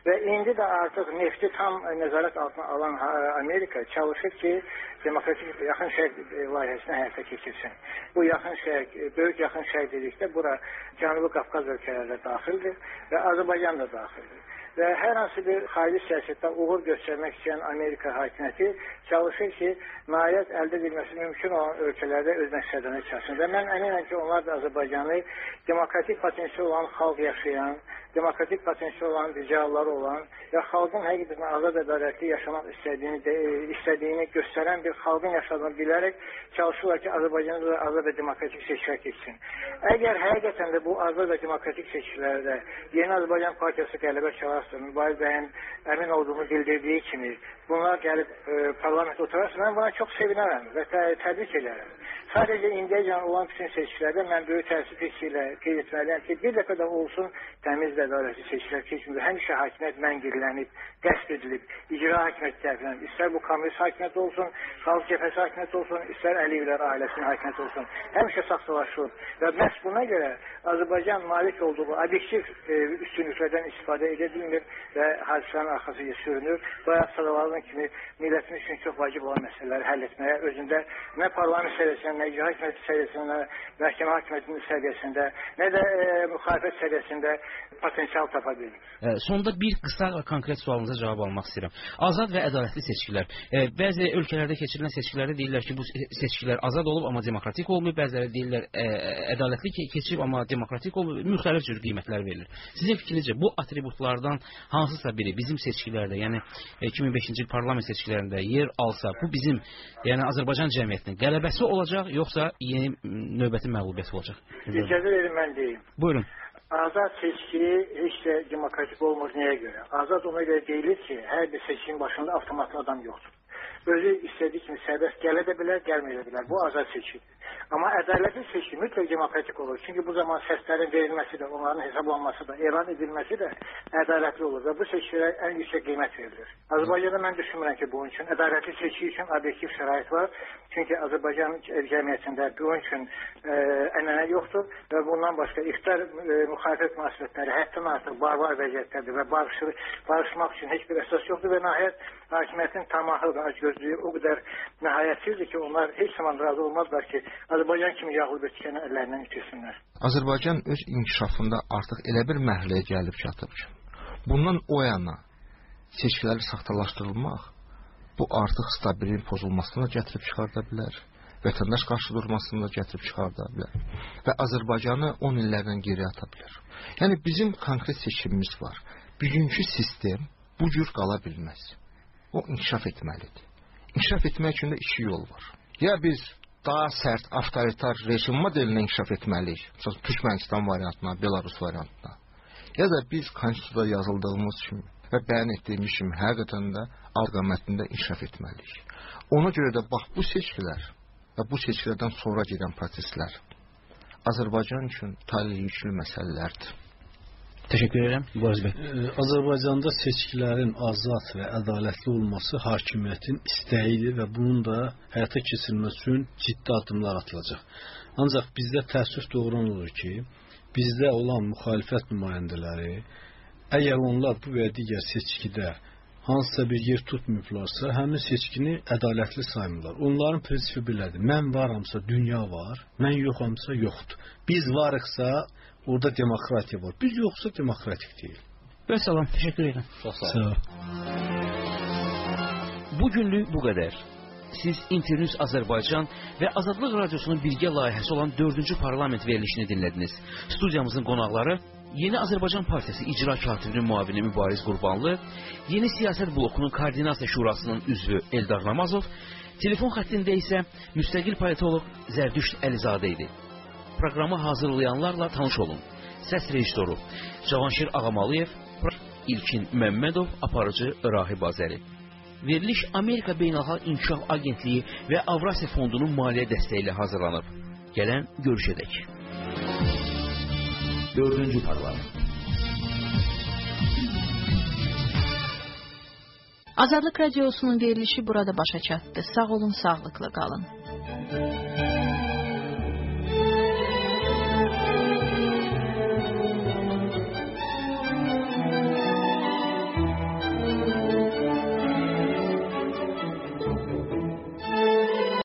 Və indi də artıq nefti tam nəzarət altına alan Amerika çalışır ki, demokratik yaxın şərq layihəsini həyata keçirsin. Bu yaxın şərq, böyük yaxın şərq dedikdə bura Cənubi Qafqaz ölkələri də daxildir və Azərbaycan da daxildir. Və hər hansı bir xarici siyasətdə uğur göstərmək istəyən Amerika hakimiyyəti çalışır ki, nailiyyət əldə edilməsi mümkün olan ölkələrdə öz məqsədlərini çatsın. Və mən əminəm ki, onlar da Azərbaycanı demokratik potensial olan xalq yaşayan, demokratik potensial olan, ricaları olan və xalqın həqiqətən azad ədalətli yaşamaq istədiyini göstərən bir xalqın yaşadığını bilərək çalışırlar ki, Azərbaycanı da azad və demokratik seçkiler keçsin. Əgər həqiqətən də bu azad və demokratik seçkilərdə Yeni Azərbaycan Partiyası qələbə çalarsa, Mübariz bəyin əmin olduğunu bildirdiyi kimi bunlar gəlib parlament oturarsa, mən buna çox sevinərəm və təbrik edərəm. Sadəcə indiyəcən olan bütün seçkilərdə mən böyük təəssüf hissiyle qeyd etməliyəm ki, bir dəfə də olsun təmiz və ədalətli seçkilər keçmir. Həmişə hakimiyyət məngirlənib, qəsd edilib, icra hakimiyyəti tərəfindən, istər bu kommunist hakimiyyət olsun, xalq cəbhəsi hakimiyyət olsun, istər Əliyevlər ailəsinin hakimiyyət olsun, həmişə saxtalaşılıb. Və məhz buna görə Azərbaycan malik olduğu obyektiv üstünlüklərdən istifadə edilmir və hadisələrin arxasıca sürünür. Bayaq sadaladığım kimi millətimiz üçün çox vacib olan məsələləri həll etməyə özündə nə parlament səviyyəsində, nə icra hakimiyyəti səviyyəsində, məhkəmə hakimiyyətinin səviyyəsində, nə də müxalifət səviyyəsində potensial tapa bilir. Sonda bir qısa konkret sualınıza cavab almaq istəyirəm. Azad və ədalətli seçkilər. Bəzi ölkələrdə keçirilən seçkilərdə deyirlər ki, bu seçkilər azad olub, amma demokratik olmayıb. Bəziləri deyirlər ədalətli keçib, amma demokratik olmayıb. Müxtəlif cür qiymətlər verilir. Sizin fikrinizcə bu atributlardan hansısa biri bizim seçkilərdə, yəni 2005-ci il parlament seçkilərində yer alsa, bu bizim, yəni Azərbaycan cəmiyyətinin qələbəsi olacaq, yoxsa yeni növbəti məğlubiyyət olacaq? İcazə verin, mən deyim. Buyurun. Azad seçki heç də demokratik olmur nəyə görə? Azad ona görə deyilir ki, hər bir seçkin başında avtomatlı adam yoxdur. Özü istədiyi kimi sərbəst gələ də bilər, gəlməyə də bilər. Bu azad seçkidir. Amma ədalətli seçki mütləq demokratik olur. Çünki bu zaman səslərin verilməsi də, onların hesablanması da, elan edilməsi də ədalətli olur və bu seçkilərə ən yüksək qiymət verilir. Azərbaycanda mən düşünmürəm ki, bunun üçün ədalətli seçki üçün obyektiv şərait var. Çünki Azərbaycan cəmiyyətində bunun üçün ənənə yoxdur və bundan başqa iqtidar müxalifət münasibətləri həddən artıq barbar vəziyyətdədir və barışmaq üçün heç bir əsas yoxdur və nəhayət hakimiyyətin tamahı və acgözlüyü o qədər nəhayətsizdir ki, onlar heç zaman razı olmazlar ki, Azərbaycan kimi yağlı bir tikəni əllərindən itirsinlər. Azərbaycan öz inkişafında artıq elə bir mərhələyə gəlib çatıb ki, bundan o yana seçkiləri saxtalaşdırılmaq bu artıq stabiliyin pozulmasına da gətirib çıxarda bilər, vətəndaş qarşı durmasını da gətirib çıxarda bilər və Azərbaycanı 10 illərdən geri ata bilər. Yəni bizim konkret seçimimiz var. Bugünkü sistem bu cür qala bilməz. O inkişaf etməlidir. İnkişaf etmək üçün də iki yol var. Ya biz daha sərt, avtoritar rejim modelinə inkişaf etməliyik. Türkmənistan variantına, Belarus variantına. Ya da biz konstitusiyada yazıldığımız kimi və bəyan etdiyimiz kimi həqiqətən də alqamətində inkişaf etməliyik. Ona görə də bax bu seçkilər və bu seçkilərdən sonra gedən proseslər Azərbaycan üçün taleyi yüklü məsələlərdir. Təşəkkür edirəm. Azərbaycanda seçkilərin azad və ədalətli olması hakimiyyətin istəyidir və bunun da həyata keçirilməsi üçün ciddi addımlar atılacaq. Ancaq bizdə təəssüf doğuran olur ki, bizdə olan müxalifət nümayəndələri, əgər onlar bu və digər seçkidə hansısa bir yer tutmayıblarsa, həmin seçkini ədalətli saymırlar. Onların prinsipi belədir. Mən varamsa dünya var, mən yoxamsa yoxdur. Biz varıqsa orada demokratiya var. Biz yoxsa demokratik deyil. Və salam, təşəkkür edirəm. Çox sağ olun. Bugünlük bu qədər. Siz İnternews Azərbaycan və Azadlıq Radiosunun birgə layihəsi olan 4-cü parlament verilişini dinlədiniz. Studiyamızın qonaqları Yeni Azərbaycan Partiyası icra katibinin müavini Mübariz Qurbanlı, Yeni Siyasət Blokunun Koordinasiya Şurasının üzvü Eldar Namazov, telefon xəttində isə müstəqil politoloq Zərdüşt Əlizadə idi. Proqramı hazırlayanlarla tanış olun. Səs rejissoru Cavanşir Ağamalıyev, İlkin Məmmədov, aparıcı Rahib Azəri. Veriliş Amerika Beynəlxalq İnkişaf Agentliyi və Avrasiya Fondunun maliyyə dəstəyi ilə hazırlanıb. Gələn görüşədək. 4-cü parlament. Azadlıq Radiosunun verilişi burada başa çatdı. Sağ olun, sağlıqla qalın.